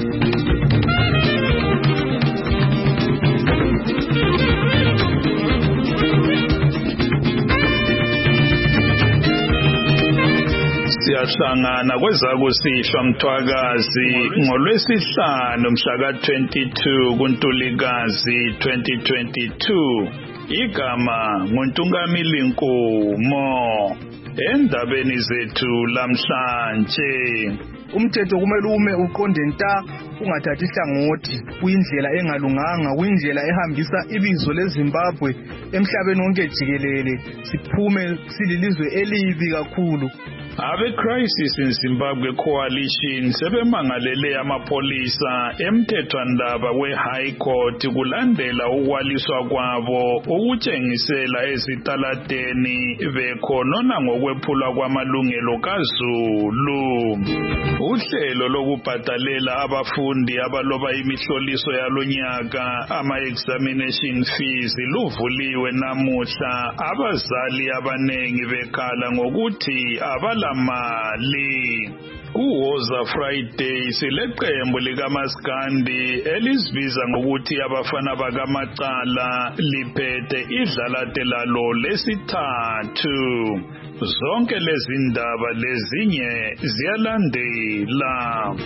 Siyahlangana kwezakusihlwa Mthwakazi ngolwesihlanu mhla ka-22 kuNtulikazi 2022. Igama nguNtungamili Nkumo. Endabeni zethu lamhlanje, umthetho kumele ume uqonde nta, ungathathi ihlangothi, kuyindlela engalunganga, kuyindlela ehambisa ibizo leZimbabwe emhlabeni wonke jikelele, siphume sililizwe elibi kakhulu. Abe-Crisis in Zimbabwe Coalition sebemangalele amapolisa emthethwandaba we-High Court kulandela ukwaliswa kwabo ukutshengisela ezitaladeni bekhonona ngokwephulwa kwamalungelo kaZulu. Uhlelo lokubhadalela abafundi abaloba imihloliso yalonyaka ama-examination fees luvuliwe namuhla, abazali abanengi bekhala ngokuthi abala mali. Kuwoza Friday sileqembu likaMaskandi elizibiza ngokuthi abafana bakaMacala liphethe idlalate lalo lesithathu. Zonke lezi ndaba lezinye ziyalandela.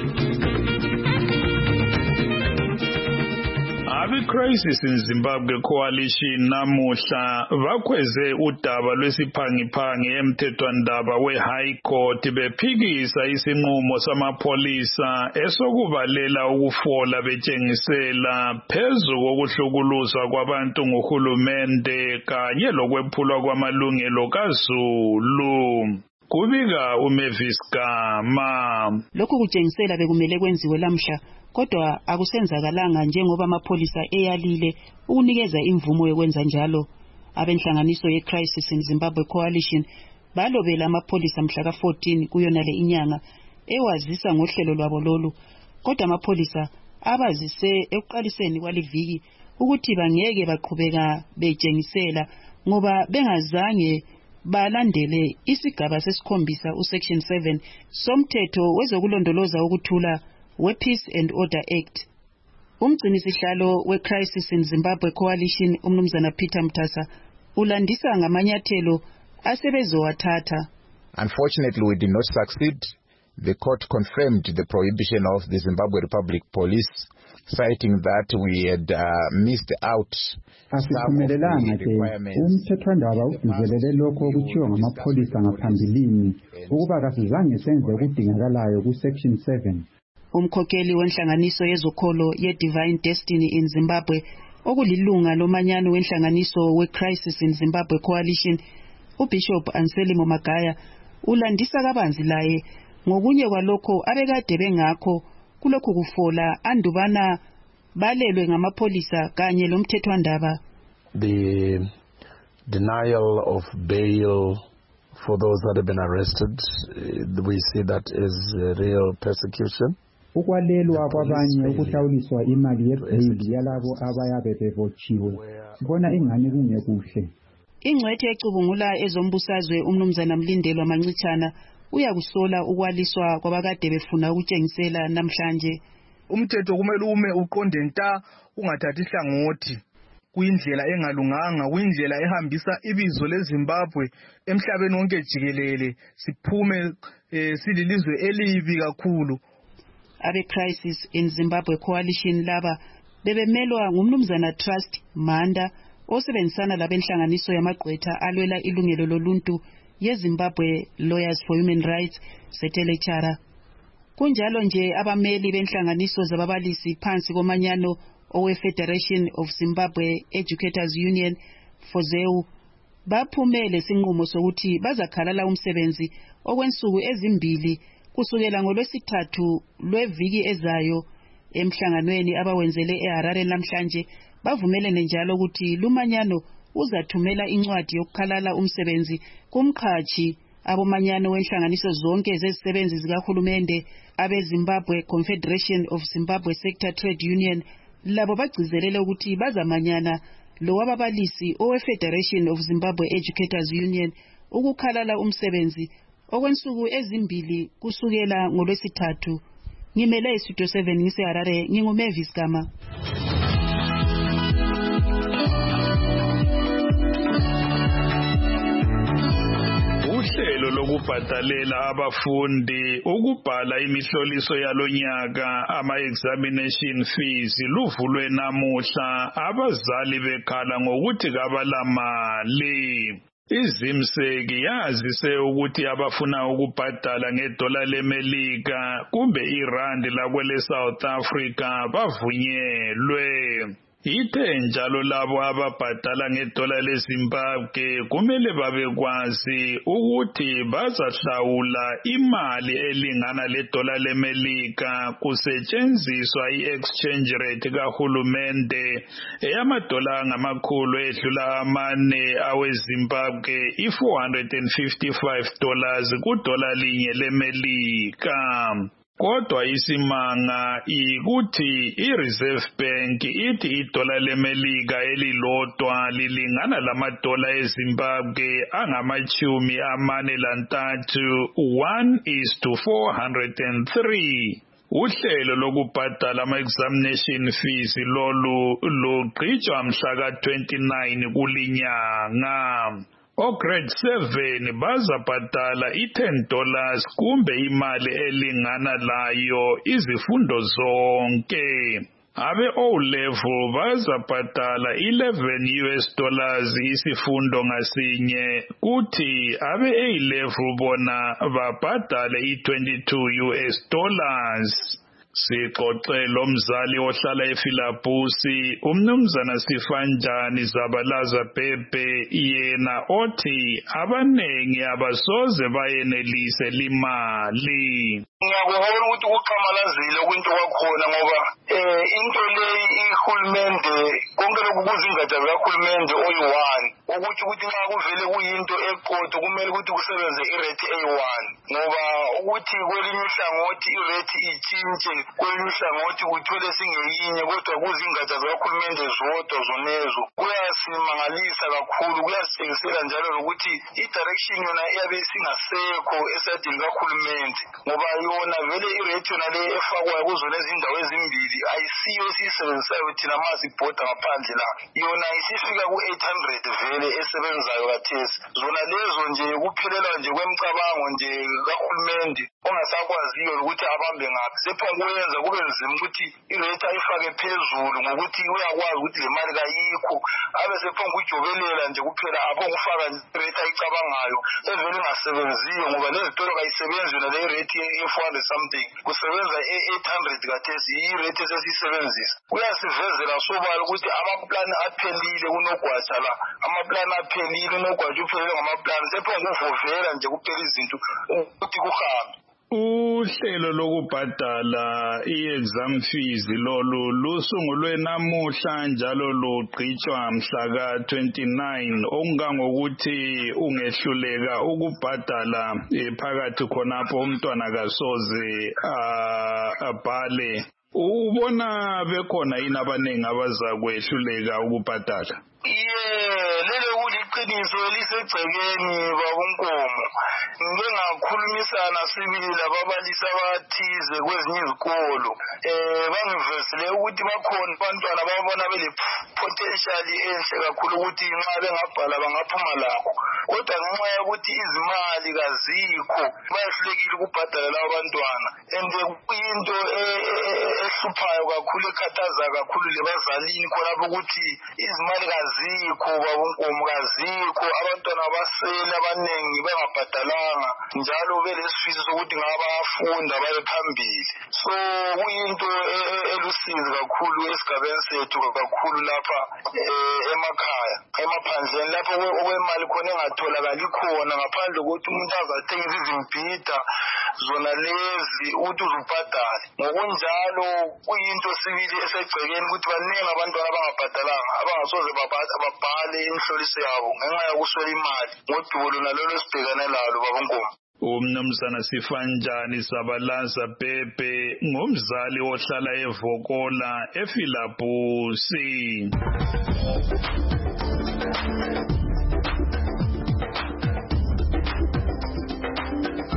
Abe-Crisis in Zimbabwe Coalition namuhla bakhweze udaba lwesiphangiphangi emthethwandaba we-High Court bephikisa isinqumo samapolisa esokubalela ukufola betshengisela phezu kokuhlukuluzwa kwabantu nguhulumende kanye lokwephulwa kwamalungelo kaZulu. Kubika uMavis Gama. Lokhu kutshengisela bekumele kwenziwe lamhla, kodwa akusenzakalanga njengoba amapholisa eyalile ukunikeza imvumo yokwenza njalo. Abenhlanganiso ye-Crisis in Zimbabwe Coalition balobela amapholisa mhla ka-14 kuyonale inyanga ewazisa ngohlelo lwabo lolu, kodwa amapholisa abazise ekuqaliseni kwaliviki ukuthi bangeke baqhubeka betshengisela ngoba bengazange balandele isigaba sesikhombisa usection 7 somthetho wezokulondoloza ukuthula we-Peace and Order Act. Umgcinisihlalo we-Crisis in Zimbabwe Coalition umnumzana Peter Mtasa ulandisa ngamanyathelo asebezowathatha. Unfortunately, we did not succeed. The court confirmed the prohibition of the Zimbabwe Republic Police, citing that we had missed out. Asiphumelelanga ke umthethwandaba uvikelele lokho okuthiwa ngamapholisa ngaphambilini ukuba kasizange senze okudingakalayo ku-section 7. Umkhokheli wenhlanganiso yezokholo ye-Divine Destiny in Zimbabwe okulilunga lomanyano wenhlanganiso we-Crisis in Zimbabwe Coalition, uBishop Anselmo Magaya ulandisa kabanzi laye ngokunye kwalokho abekade bengakho kulokhu kufola andubana balelwe ngamapolisa kanye lomthethwandaba. The denial of bail for those that have been arrested, we see that as real persecution. Ukwalelwa kwabanye ukuhlawuliswa imali yebhayili yalabo abayabe bebotshiwe sibona ingane kungekuhle. Ingcwethe ecubungula ezombusazwe umnumzana Mlindelwa Mancitshana uyakusola ukwaliswa kwabakade befuna ukutshengisela namhlanje. Umthetho kumele ume uqonde nta, ungathathi ihlangothi, kuyindlela engalunganga, kuyindlela ehambisa ibizo leZimbabwe emhlabeni wonke jikelele, siphume sililizwe elibi kakhulu. Abe-Crisis in Zimbabwe Coalition laba bebemelwa ngumnumzana Trust Manda osebenzisana labenhlanganiso yamagqwetha alwela ilungelo loluntu yeZimbabwe Lawyers for Human Rights Setelechara. Kunjalo nje abameli benhlanganiso zababalisi phansi komanyano owe-Federation of Zimbabwe Educators Union FOZEU baphumele sinqumo sokuthi bazakhalala umsebenzi okwensuku ezimbili kusukela ngolwesithathu lweviki ezayo. Emhlanganweni abawenzele eHarare namhlanje bavumelene njalo ukuthi lumanyano uzathumela incwadi yokukhalala umsebenzi kumqhathi abomanyano wenhlanganiso zonke zezisebenzi zikahulumende abeZimbabwe Confederation of Zimbabwe Sector Trade Union labo bagcizelele ukuthi bazamanyana lo wababalisi owe-Federation of Zimbabwe Educators Union ukukhalala umsebenzi okwensuku ezimbili kusukela ngoLwesithathu. Ngimele iStudio 7 ngiseHarare, nginguMavis Gama. Uhlelo lokubhadalela abafundi ukubhala imihloliso yalonyaka ama-examination fees luvulwe namuhla, abazali bekhala ngokuthi kabalamali. Izimseki yazise ukuthi abafuna ukubhadala ngedola leMelika kumbe irandi lakwele South Africa bavunyelwe. Ithe njalo labo ababhadala ngedola leZimbabwe kumele babekwazi ukuthi bazahlawula imali elingana ledola leMelika kusetshenziswa i-exchange rate kahulumende eyamadola angamakhulu edlula amane aweZimbabwe $455 kudola linye leMelika. Kodwa isimanga ikuthi iReserve Bank ithi idola leMelika elilodwa lilingana lamadola eZimbabwe angama-43 1:403. Uhlelo lokubhadala ama-examination fees lolu lugqitshwa mhla ka-29 kulinyanga. Grade 7 bazabhadala $10 kumbe imali elingana layo izifundo zonke. Abe O-level bazabhadala $11 isifundo ngasinye, kuthi abe A-level bona babhadale $22. Sixoxe lomzali ohlala ePhiladelphia umnumzana Sifanjani Zabalaza Bhebhe, yena othi abanengi abasoze bayenelise limali. Ngiyakubona ukuthi kuqhamalazile kwinto kwakhona ngoba into leyi ihulumende konke lokhu kuzingatsha zikahulumende oyi-1 ukuthi nxa kuvele kuyinto eqotho kumele ukuthi kusebenze irate A1 ngoba ukuthi kwelinye uhlangothi irate itshintshe kwelinye uhlangothi uthole singeyinye kodwa kuzingatsha zikahulumende zodwa zonezo kuyasimangalisa kakhulu. Kuyasitshengisela njalo lokuthi i-direction yona iyabe isingasekho esadini kahulumende ngoba yona vele irate yona le efakwayo kuzona izindawo ezimbili ayisiyo esiyisebenzisayo thina masibhoda ngaphandle la, yona isifika ku-800 vele esebenzayo kathesi. Zona lezo nje kuphelela nje kwemicabango nje kahulumende ongasakwaziyo ukuthi abambe ngaphi. Sephankuyenza kube nzima ukuthi irate ayifake phezulu ngokuthi uyakwazi ukuthi le mali kayikho, abe sephankujobelela nje kuphela abongufaka irate ayicabangayo evele ingasebenziyo ngoba lezitolo kayisebenzi yona le rate ye-400 something, kusebenza 800 kathesi irate esesiyisebenzisa. Kuyasivezela sobala ukuthi amaplani aphelile kunogwaja la, amaplani aphelile unogwaja uphelele ngamaplani, sephanguvovela nje kuphela izinto ukuthi kuhambe. Uhlelo lokubhadala i-exam fees lolu lusungulwe namuhla njalo lugqitshwa mhla ka-29 okungangokuthi ungehluleka ukubhadala phakathi khonapho umntwana kasoze abhale. Ubona bekhona yini abaningi abazakwehluleka ukubhadala? Lelo kuliqiniso elisegcekeni babuNkomo. Ngike ngakhulumisana sibili lababalisi abathize kwezinye izikolo. Bangivezile ukuthi bakhona abantwana babona bele potential enhle kakhulu ukuthi nxa bengabhala bangaphuma lakho. Kodwa ngenxa yokuthi izimali kazikho bayehlulekile ukubhadala labo bantwana. And kuyinto ehluphayo kakhulu ekhathaza kakhulu lebazalini khonapho ukuthi izimali kazikho babuNkomo, kazikho. Abantwana basele abanengi bengabhadalanga njalo belesifiso sokuthi ngabafunda baye phambili. So kuyinto elusizi kakhulu esigabeni sethu kakhulu lapha emakhaya, emaphandleni lapho okwemali khona engatholakali khona ngaphandle kokuthi umuntu azathengisa izimbhida zona lezi ukuthi uzubhadale. Ngokunjalo kuyinto sibili esegcekeni ukuthi baningi abantwana abangabhadalanga abangasoze babhale imihloliso yabo ngenxa yokuswela imali ngodubo lona lolo sibhekane lalo babuNkomo. Umnumzana Sifanjani Zabalaza Bhebhe ngumzali ohlala eVokola ePhiladelphia.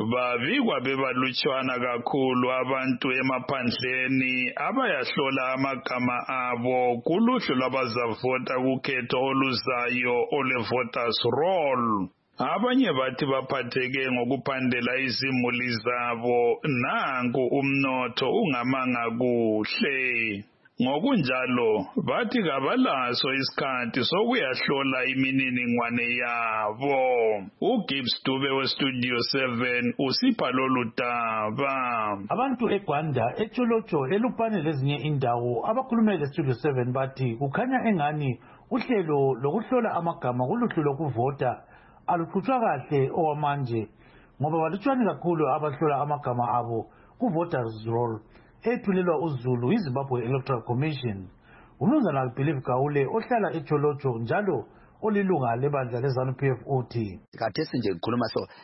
babikwa bebalutshwana kakhulu abantu emaphandleni abayahlola amagama abo kuluhlu lwabazavota kukhetho oluzayo ole-voters roll. Abanye bathi baphatheke ngokuphandela izimuli zabo nanku umnotho ungamanga kuhle. Ngokunjalo bathi kabalaso isikhathi sokuyahlola imininingwane yabo. uGibbs Dube weStudio 7 usipha lolu daba. Abantu eGwanda, eTsholotsho, eLupane lezinye indawo abakhulume leStudio 7 bathi kukhanya engani uhlelo lokuhlola amagama kuluhlu lokuvota aluqhutshwa kahle owamanje ngoba balutshwane kakhulu abahlola amagama abo ku-voters roll ethulelwa uZulu iZimbabwe Electoral Commission. Umnumzana Believe Gaule ohlala eTsholotsho njalo olilunga lebandla leZANU-PF uthi khathesi nje ngikhuluma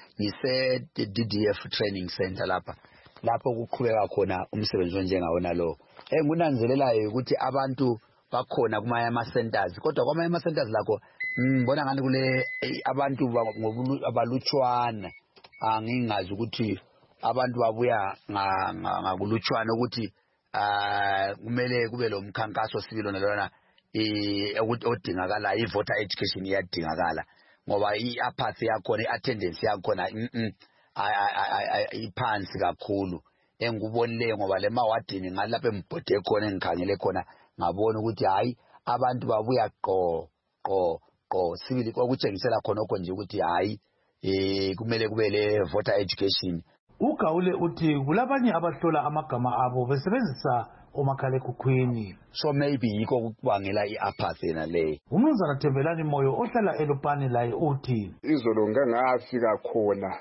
DDF Training Center lapho kuqhubeka khona umsebenzi onjengawona lo. Engunanzelelayo ukuthi abantu bakhona kumanye ama-centers kodwa kwamanye ama-centers lakho ngibona ngani kule abantu abalutshwana angingazi ukuthi abantu babuya ngakulutshwana ukuthi kumele kube lo mkhankaso sibilo nalona odingakala i-voter education iyadingakala ngoba i-apathy yakhona i-attendance yakhona iphansi kakhulu engikubonileyo ngoba le mawadini ngalapha embhode khona engikhangele khona ngabona ukuthi hayi abantu babuya qo sibili okutshengisela khonokho nje ukuthi hayi kumele kube le voter education. uGaule uthi kulabanye abahlola amagama abo besebenzisa omakhalekhukhwini, so maybe yikho ukubangela i-apathy nale. Umnumzana Thembelani Moyo ohlala eLupane laye uthi izolo ngangafika khona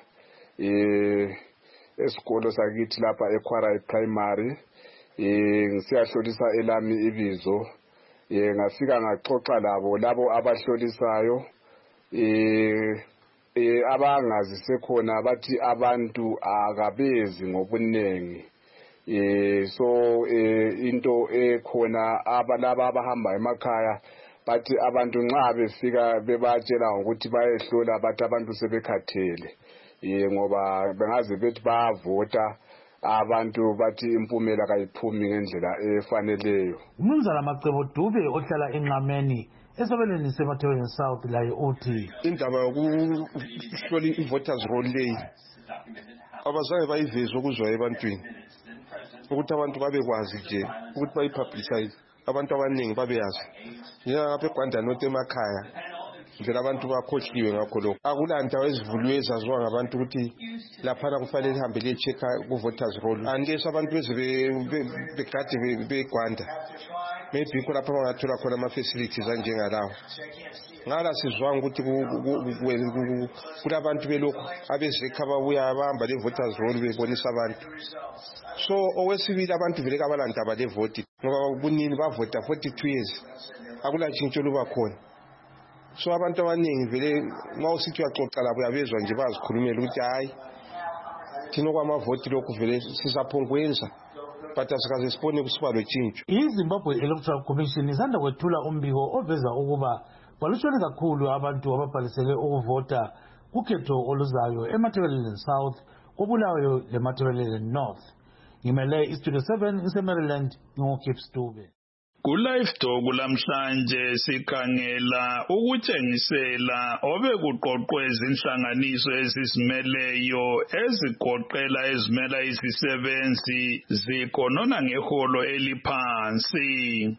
esikolo sakithi lapha eQuarai Primary ngisiyahlolisa elami ibizo ngafika ngaxoxa labo abahlolisayo abangazi sekhona bathi abantu akabezi ngobunengi so into ekhona abalaba abahamba emakhaya bathi abantu nxa befika bebatshela ukuthi bayehlola bathi abantu sebekhathele ngoba bengaze bethi bayavota abantu bathi impumela kayiphumi ngendlela efaneleyo. Umnumzana Macebo Dube ohlala eNqameni esobeleni seMathebeleni South laye uthi indaba yokuhlola i-voters roll leyi abazange bayiveze okuzwa ebantwini ukuthi abantu babekwazi nje ukuthi bayipublicize abantu abaningi babeyazi njengapha eGwanda North emakhaya vele abantu bakhohliwe ngakho lokho akulandawo ezivuliwe ezaziwa ngabantu ukuthi laphana kufanele ihambe liyechecka ku-voters roll unless abantu beze begade beGwanda maybe yikho lapha bangathola khona ama-facilities anjengalawo. Ngala sizwanga ukuthi kulabantu belokhu abezekha babuya abahamba le-voters roll bebonisa abantu. So owesibili abantu vele kabalandaba le-voti ngoba bunini bavota 42 years akulatshintsho luba khona. So abantu abaningi vele nxa usithi uyaxoxa labo uyabezwa nje bazikhulumela ukuthi hayi thina kwamavoti lokhu vele sizaphongwenza but asikaze sibone kusiba lotshintsho. iZimbabwe Electoral Commission isanda kwethula umbiko oveza ukuba balutshwane kakhulu abantu ababhalisele ukuvota kukhetho oluzayo eMathebeleni South, koBulawayo leMathebeleni North. Ngimele iStudio 7 iseMaryland ngoGibbs Dube. Ku-Live Talk lamhlanje sikhangela ukutshengisela obekuqoqwe izinhlanganiso ezizimeleyo ezigoqela ezimela izisebenzi zikhonona ngeholo eliphansi.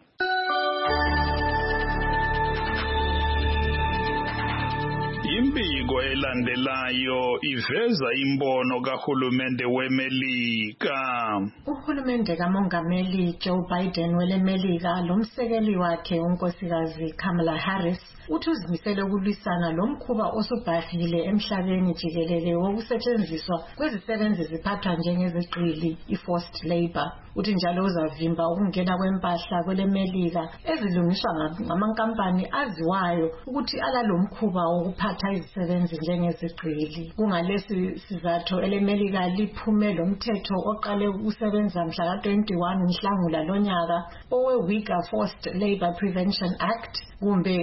Imbiko elandelayo iveza imbono kahulumende weMelika. Uhulumende kaMongameli Joe Biden weleMelika lomsekeli wakhe unkosikazi Kamala Harris uthi uzimisele ukulwisana lomkhuba osubhahile emhlabeni jikelele wokusetshenziswa kwezisebenzi ziphathwa njengezigqili, i-forced labor. Uthi njalo uzavimba ukungena kwempahla kweleMelika ezilungiswa ngamankampani aziwayo ukuthi alalomkhuba wokuphatha izisebenzi njengezigqili. Kungalesi sizathu elemelika liphume lo mthetho oqale ukusebenza mhla ka-21 Nhlangula lonyaka owe-Uyghur Forced Labour Prevention Act kumbe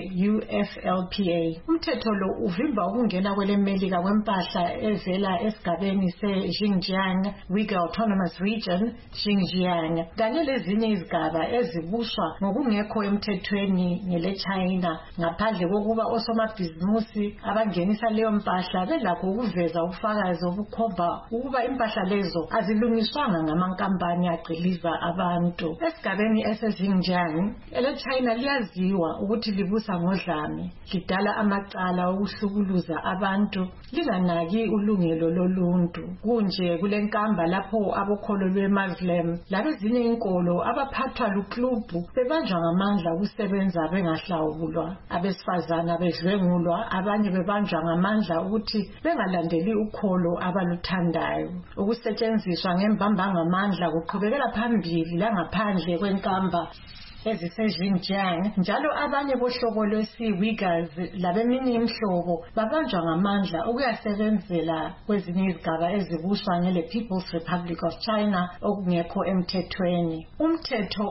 UFLPA. Umthetho lo uvimba ukungena kwelemelika kwempahla evela esigabeni se-Xinjiang Uyghur Autonomous Region, Xinjiang, kanye lezinye izigaba ezibuswa ngokungekho emthethweni ngele-China, ngaphandle kokuba osomabhizimusi abangenisa leyo mpahla belakho ukuveza ubufakazi obukhomba ukuba impahla lezo azilungiswanga ngamankampani agqiliza abantu. Esigabeni ese-Xinjiang, ele-China liyaziwa ukuthi libusa ngodlame, lidala amacala okuhlukuluza abantu, linganaki ulungelo loluntu. Kunje kule nkamba lapho abokholo lwe-Muslim labezinye inkolo abaphathwa luklubu bebanjwa ngamandla ukusebenza bengahlawulwa, abesifazana bedlwengulwa, abanye bebanjwa ngamandla ukuthi bengalandeli ukholo abaluthandayo. Ukusetshenziswa ngembamba ngamandla kuqhubekela phambili langaphandle kwenkamba ezise-Xinjiang, njalo abanye bohlobo lwesi-Uyghurs labeminye imhlobo babanjwa ngamandla ukuyasebenzela kwezinye izigaba ezibuswa ngele People's Republic of China okungekho emthethweni. Umthetho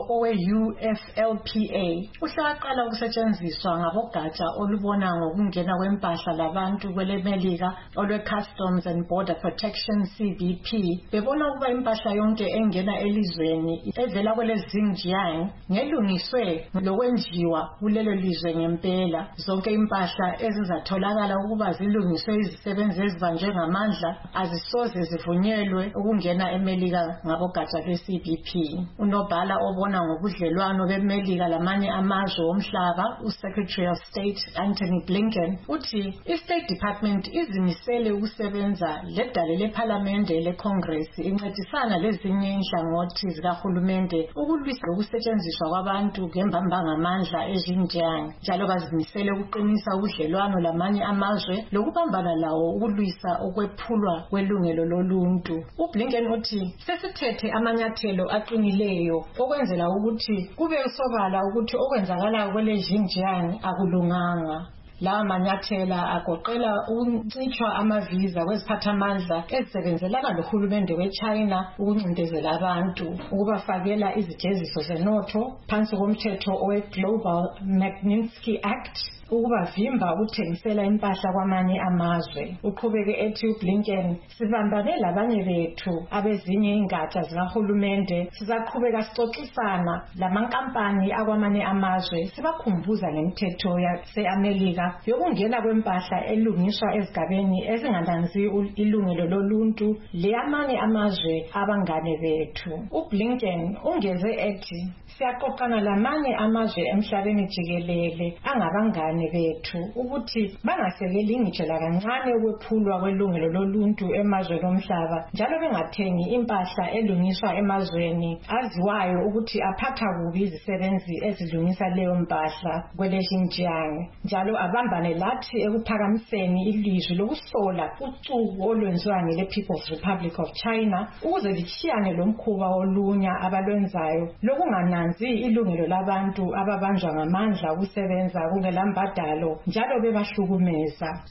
owe-UFLPA uhlaqala ukusetshenziswa ngabogatsha olubona ngokungena kwempahla labantu kwelemelika olwe-Customs and Border Protection CBP, bebona ukuba impahla yonke engena elizweni evela kwele-Xinjiang ngelungiswe lokwenziwa kulelo lizwe ngempela. Zonke impahla ezizatholakala ukuba zilungiswe izisebenzi ezibanjwe ngamandla azisoze zivunyelwe ukungena emelika ngabogatsha lwe-CBP. Unobhala obona ngobudlelwano bemelika lamanye amazwe omhlaba, uSecretary of State Anthony Blinken, uthi i-State Department izimisele ukusebenza ledale lephalamende leCongress incedisana lezinye inhlangothi zikahulumende ukulwisa ukusetshenziswa kwabantu ngembamba ngamandla eXinjiang, njalo bazimisele ukuqinisa ubudlelwano lamanye amazwe lokubambana lawo ukulwisa okwephulwa kwelungelo loluntu. uBlinken uthi sesithethe amanyathelo aqinileyo okwenzela ukuthi kube sobala ukuthi okwenzakalayo kwele-Xinjiang akulunganga. Lawa manyathela agoqela ukuncitshwa amaviza kweziphathamandla ezisebenzelana lohulumende we-China ukuncindezela abantu, ukubafakela izijeziso zenotho phansi komthetho owe-Global Magnitsky Act, ukubavimba ukuthengisela impahla kwamanye amazwe. Uqhubeke ethi uBlinken, sibambane labanye bethu abezinye ingatsha zikahulumende, sizaqhubeka sixoxisana lamankampani akwamanye amazwe sibakhumbuza ngemithetho yase-Amerika yokungena kwempahla elungiswa ezigabeni ezingananzi ilungelo loluntu leyamanye amazwe abangane bethu. uBlinken ungeze ethi siyaqoqana lamanye amazwe emhlabeni jikelele angabangane bethu ukuthi bangasekeli ngitsho lakancane ukwephulwa kwelungelo loluntu emazweni omhlaba, njalo bengathengi impahla elungiswa emazweni aziwayo ukuthi aphatha kubi izisebenzi ezilungisa leyo mpahla kwele-Xinjiang, njalo abambane lathi ekuphakamiseni ilizwi lokusola ucubo olwenziwa ngele-People's Republic of China ukuze lichiyane lomkhuba olunya abalwenzayo lokungananzi ilungelo labantu ababanjwa ngamandla ukusebenza kungelambadalo njalo bebahlukumeza.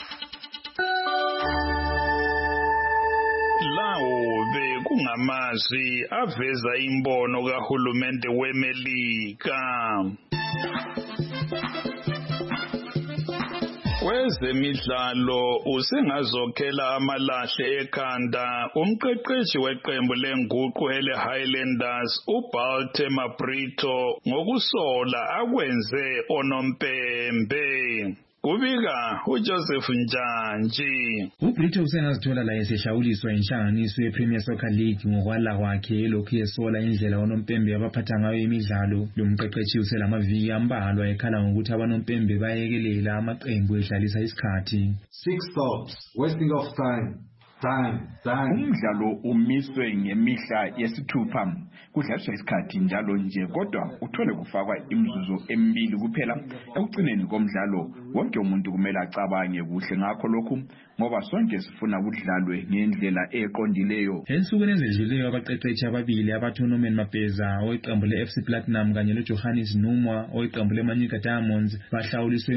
Lawo bekungamazwi aveza imbono kahulumende weMelika. Kwezemidlalo usengazokhela amalahle ekhanda umqeqeshi weqembu lenguqu ele-Highlanders uBaltimore Brito ngokusola akwenze onompembe. Kubika uJoseph Njanji. uBrito usengazithola la eseshawuliswa inhlanganiso yePremier Soccer League ngokwala kwakhe lokhu yesola indlela onompembe abaphatha ngayo imidlalo. Lo mqeqeshi uselamaviki ambalwa ekhala ngokuthi abanompembe bayekelela amaqembu edlalisa isikhathi. 6 stops, wasting of time. Umdlalo umiswe ngemihla yesithupha kudlaliswa isikhathi njalo nje, kodwa uthole kufakwa imizuzu emibili kuphela ekugcineni komdlalo wonke umuntu kumele acabange kuhle ngakho lokhu ngoba sonke sifuna kudlalwe ngendlela eqondileyo. Ensukwini ezedluleyo abaqeqeshi ababili abaThonomen Mabheza oweqembu le-FC Platinum kanye loJohannes Numwa oweqembu leManyika Diamonds bahlawuliswe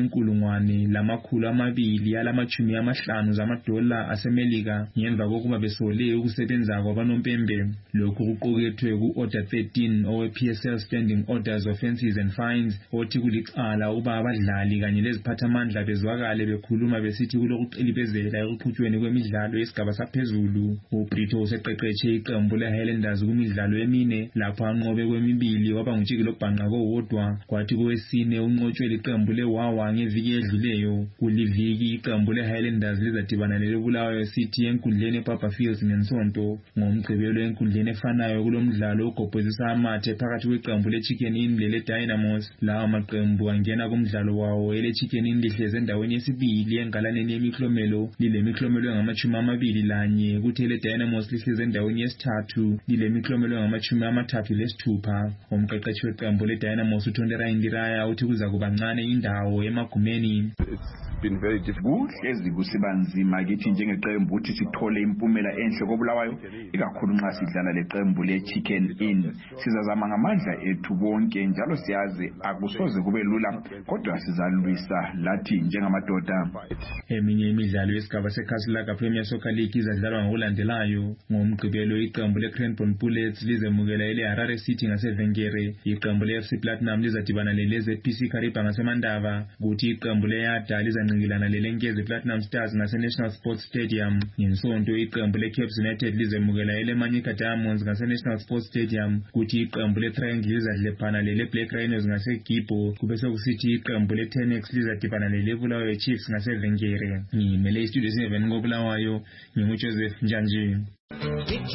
$250 zamadola aseMelika ngemva kokuba besole ukusebenza kwabanompembe. Lokhu kuqukethwe ku-Order 13 owe-PSL Standing Orders Offences and Fines othi kulicala ukuba abadlali kanye leziphathamandla bezwakale bekhuluma besithi kulokuqilibezela ekuqhutshweni kwemidlalo yesigaba saphezulu. uBrito useqeqeshe iqembu le-Highlanders kumidlalo emine lapho anqobe kwemibili waba ngutshikilo bhanqa kowodwa, kwathi kowesine unqotshwe liqembu leWawa ngeviki edluleyo. Kuliviki iqembu le-Highlanders lizadibana leBulawayo City enkundleni ePapa Fields ngeNsonto. Ngomgqibelo enkundleni efanayo kulomdlalo ogobhozisa amathe phakathi kweqembu le-Chicken Inn lele-Dynamos. Lawa maqembu angena kumdlalo wawo ele-Chicken Inn lihleze endaweni yesibili engalaneni yemiklomelo lilemiklomelo engama-21, kuthi ele-Dynamos lihleze endaweni yesithathu lilemiklomelo engama-36. Umqeqeshi weqembu le-Dynamos uThondera Indiraya uthi kuza kuba ncane indawo emagumeni. Kuhlezi kusiba nzima kithi njengeqembu ukuthi sithole impumela enhle koBulawayo, ikakhulu nxa sidlala leqembu le-Chicken Inn. Sizazama ngamandla ethu bonke njalo siyazi akusoze kube lula, kodwa sizalwisa lathi njengamadoda. Eminye imidlalo yesigaba seKaslaka Premier Soccer League izadlalwa ngokulandelayo. Ngomgqibelo iqembu le-Cranbourne Bullets lizemukela ele-Harare City ngaseVengere. Iqembu le-FC Platinum lizadibana le-ZPC Kariba ngaseMandava, kuthi iqembu le-Yada lizancikilana le-Lenkezi Platinum Stars ngase-National Sports Stadium. Ngesonto iqembu le-Caps United lizemukela ele-Manyika Diamonds ngase-National Sports Stadium, kuthi iqembu le-Triangle lizadlephana lele-Black Rhinos ngaseGibo, kube sekusithi iqembu le-Tenex lizadibana lele-Bulawayo Chiefs ngaseVengere. Ngimele istudio 7 koBulawayo, nginguJoseph Njanji. It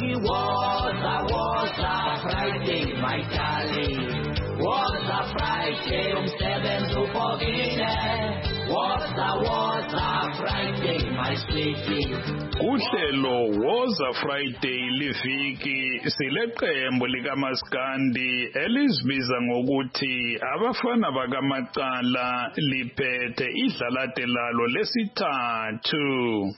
was a Friday, my darling. Was a Friday, umsebenzi ufokile. Was a Friday, my sweetie. Uhlelo was a Friday liviki sileqembu likaMaskandi elizibiza ngokuthi abafana bakaMacala liphethe idlalate lalo lesithathu.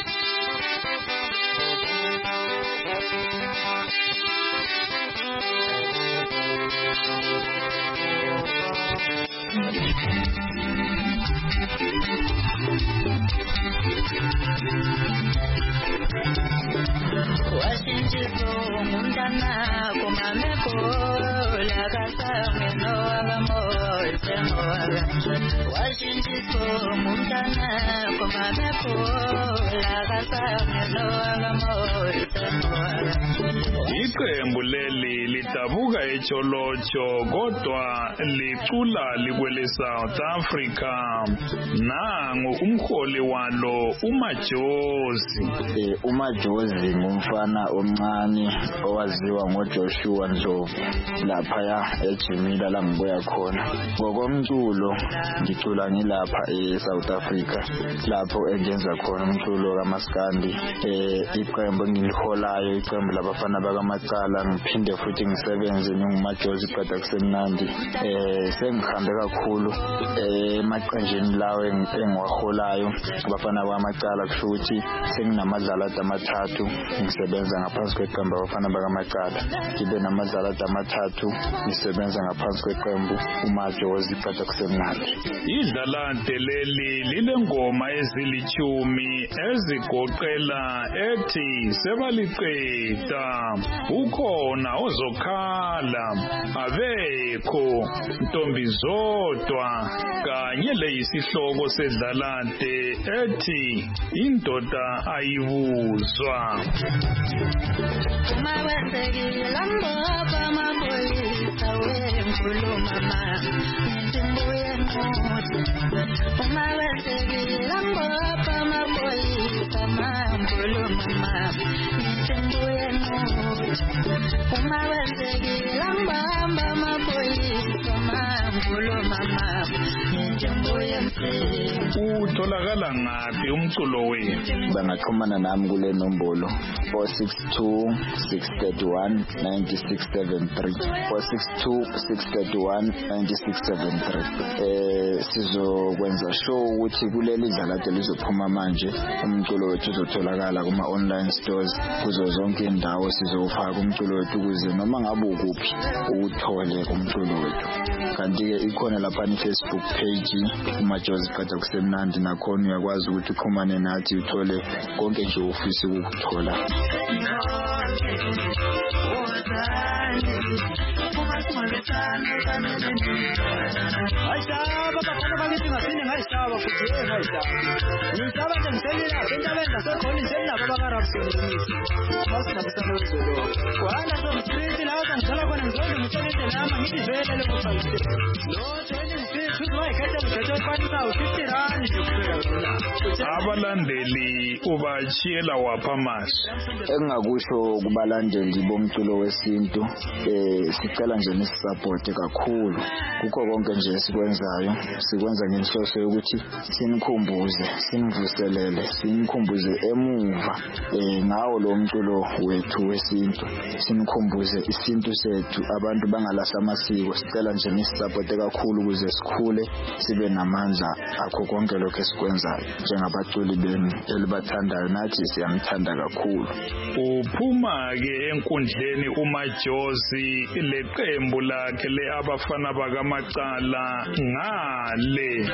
Iqembu leli lidabuka eCholocho kodwa licula likwele South Africa. Nangu umholi walo uMajozi. uMajozi ngumfana omncane owaziwa ngoJoshua Ndlovu lapha eJimila la ngibuya khona. Ngokomculo ngicula ngilapha eSouth Africa lapho engenza khona umculo kaMaskandi. Iqembu engiliholayo iqembu labafana bakaMacala, ngiphinde futhi ngisebenze nguMajozi kodwa kusemnandi. Sengihambe kakhulu emaqenjini lawo engiwaholayo abafana bakaMacala, kusho ukuthi senginamadlalada amathathu ngisebenza ngaphansi kweqembu abafana bakaMacala. Ngibe namadlalada amathathu ngisebenza ngaphansi kweqembu uMajozi kodwa kusemnandi. Idlalade leli lilengoma ezilithumi ezigoqela ethi sebaliqeda, ukhona ozokhala, abekho, ntombi zodwa, kanye leyisihloko sedlalade ethi indoda ayibuzwa. Uma wenzekile ngoba mapolisa wenkhuluma ngibuye nqothi. Uma wenzekile ngoba mapolisa mankhuluma ngibuye nqothi. Uma wenzekile ngoba mapolisa mankhuluma Utholakala ngaphi umculo wethu? Bangaxhumana nami kule nombolo 462-631-9673 462-631-9673. Sizokwenza show ukuthi kuleli dlala lizophuma manje umculo wethu uzotholakala kuma online stores kuzo zonke indawo. Sizofaka umculo wethu ukuze noma ngabe ukuphi uthole umculo wethu. Kanti ke ikhona lapha ni Facebook page uMajozi Phatha kusemnandi, nakhona uyakwazi ukuthi uxhumane nathi uthole konke nje ofisa ukuthola. Abalandeli ubachiyela wapha mashi? Engakusho kubalandeli bomculo wesintu, sicela nje nisisupport kakhulu kukho konke nje esikwenzayo. Sikwenza ngenhloso yokuthi sinikhumbuze, sinivuselele, sinikhumbuze emuva ngawo lo mculo wethu wesintu, sinikhumbuze isintu sethu, abantu bangalahla amasiko. Sicela nje nisisupport kakhulu ukuze sikhule sibe namandla akho konke lokho esikwenzayo njengabaculi benu elibathandayo. Nathi siyamthanda kakhulu. Uphuma ke enkundleni uMajozi leqembu lakhe le abafana bakaMacala ngale.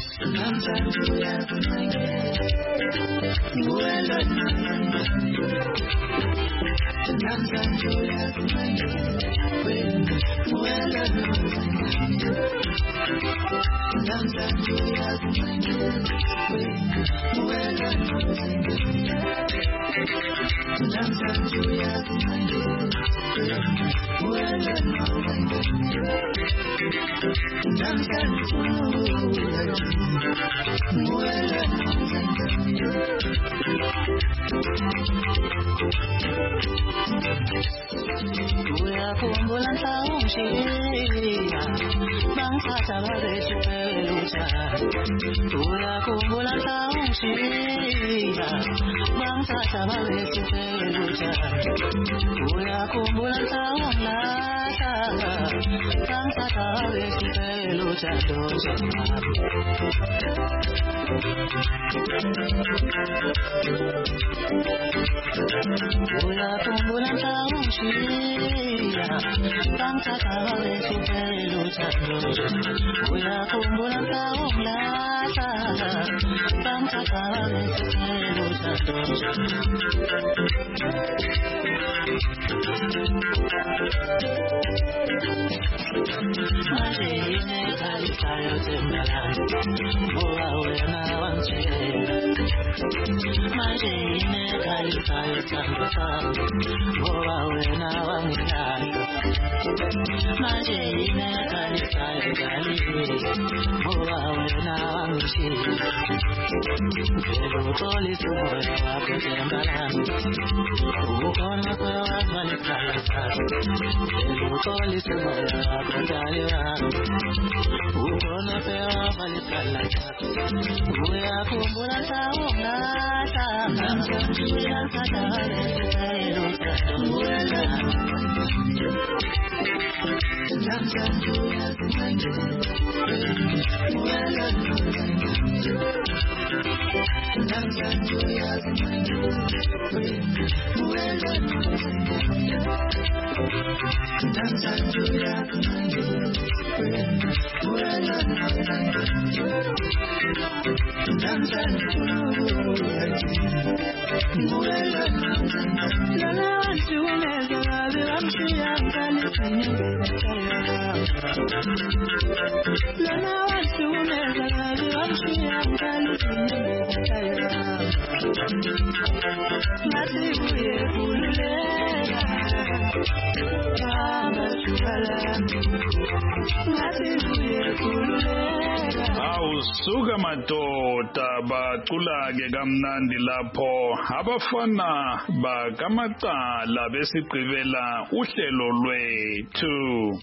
Awusuka madoda bacula ke kamnandi lapho abafana bakaMacala besigqibela uhlelo lwethu.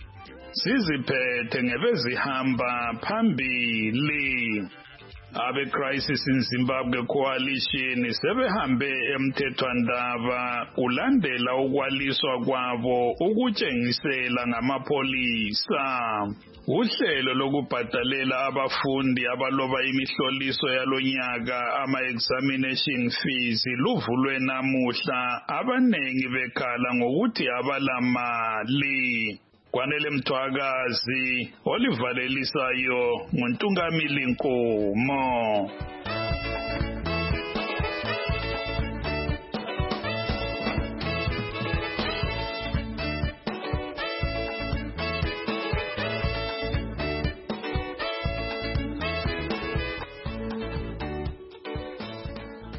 siziphethe ngebezihamba phambili. Abe-Crisis in Zimbabwe Coalition sebehambe emthethwandaba ulandela ukwaliswa kwabo ukutshengisela ngamapolisa. Uhlelo lokubhadalela abafundi abaloba imihloliso yalonyaka ama-examination fees luvulwe namuhla, abanengi bekhala ngokuthi abalamali. Kwanele Mthwakazi olivalelisayo nguNtungamili Nkomo.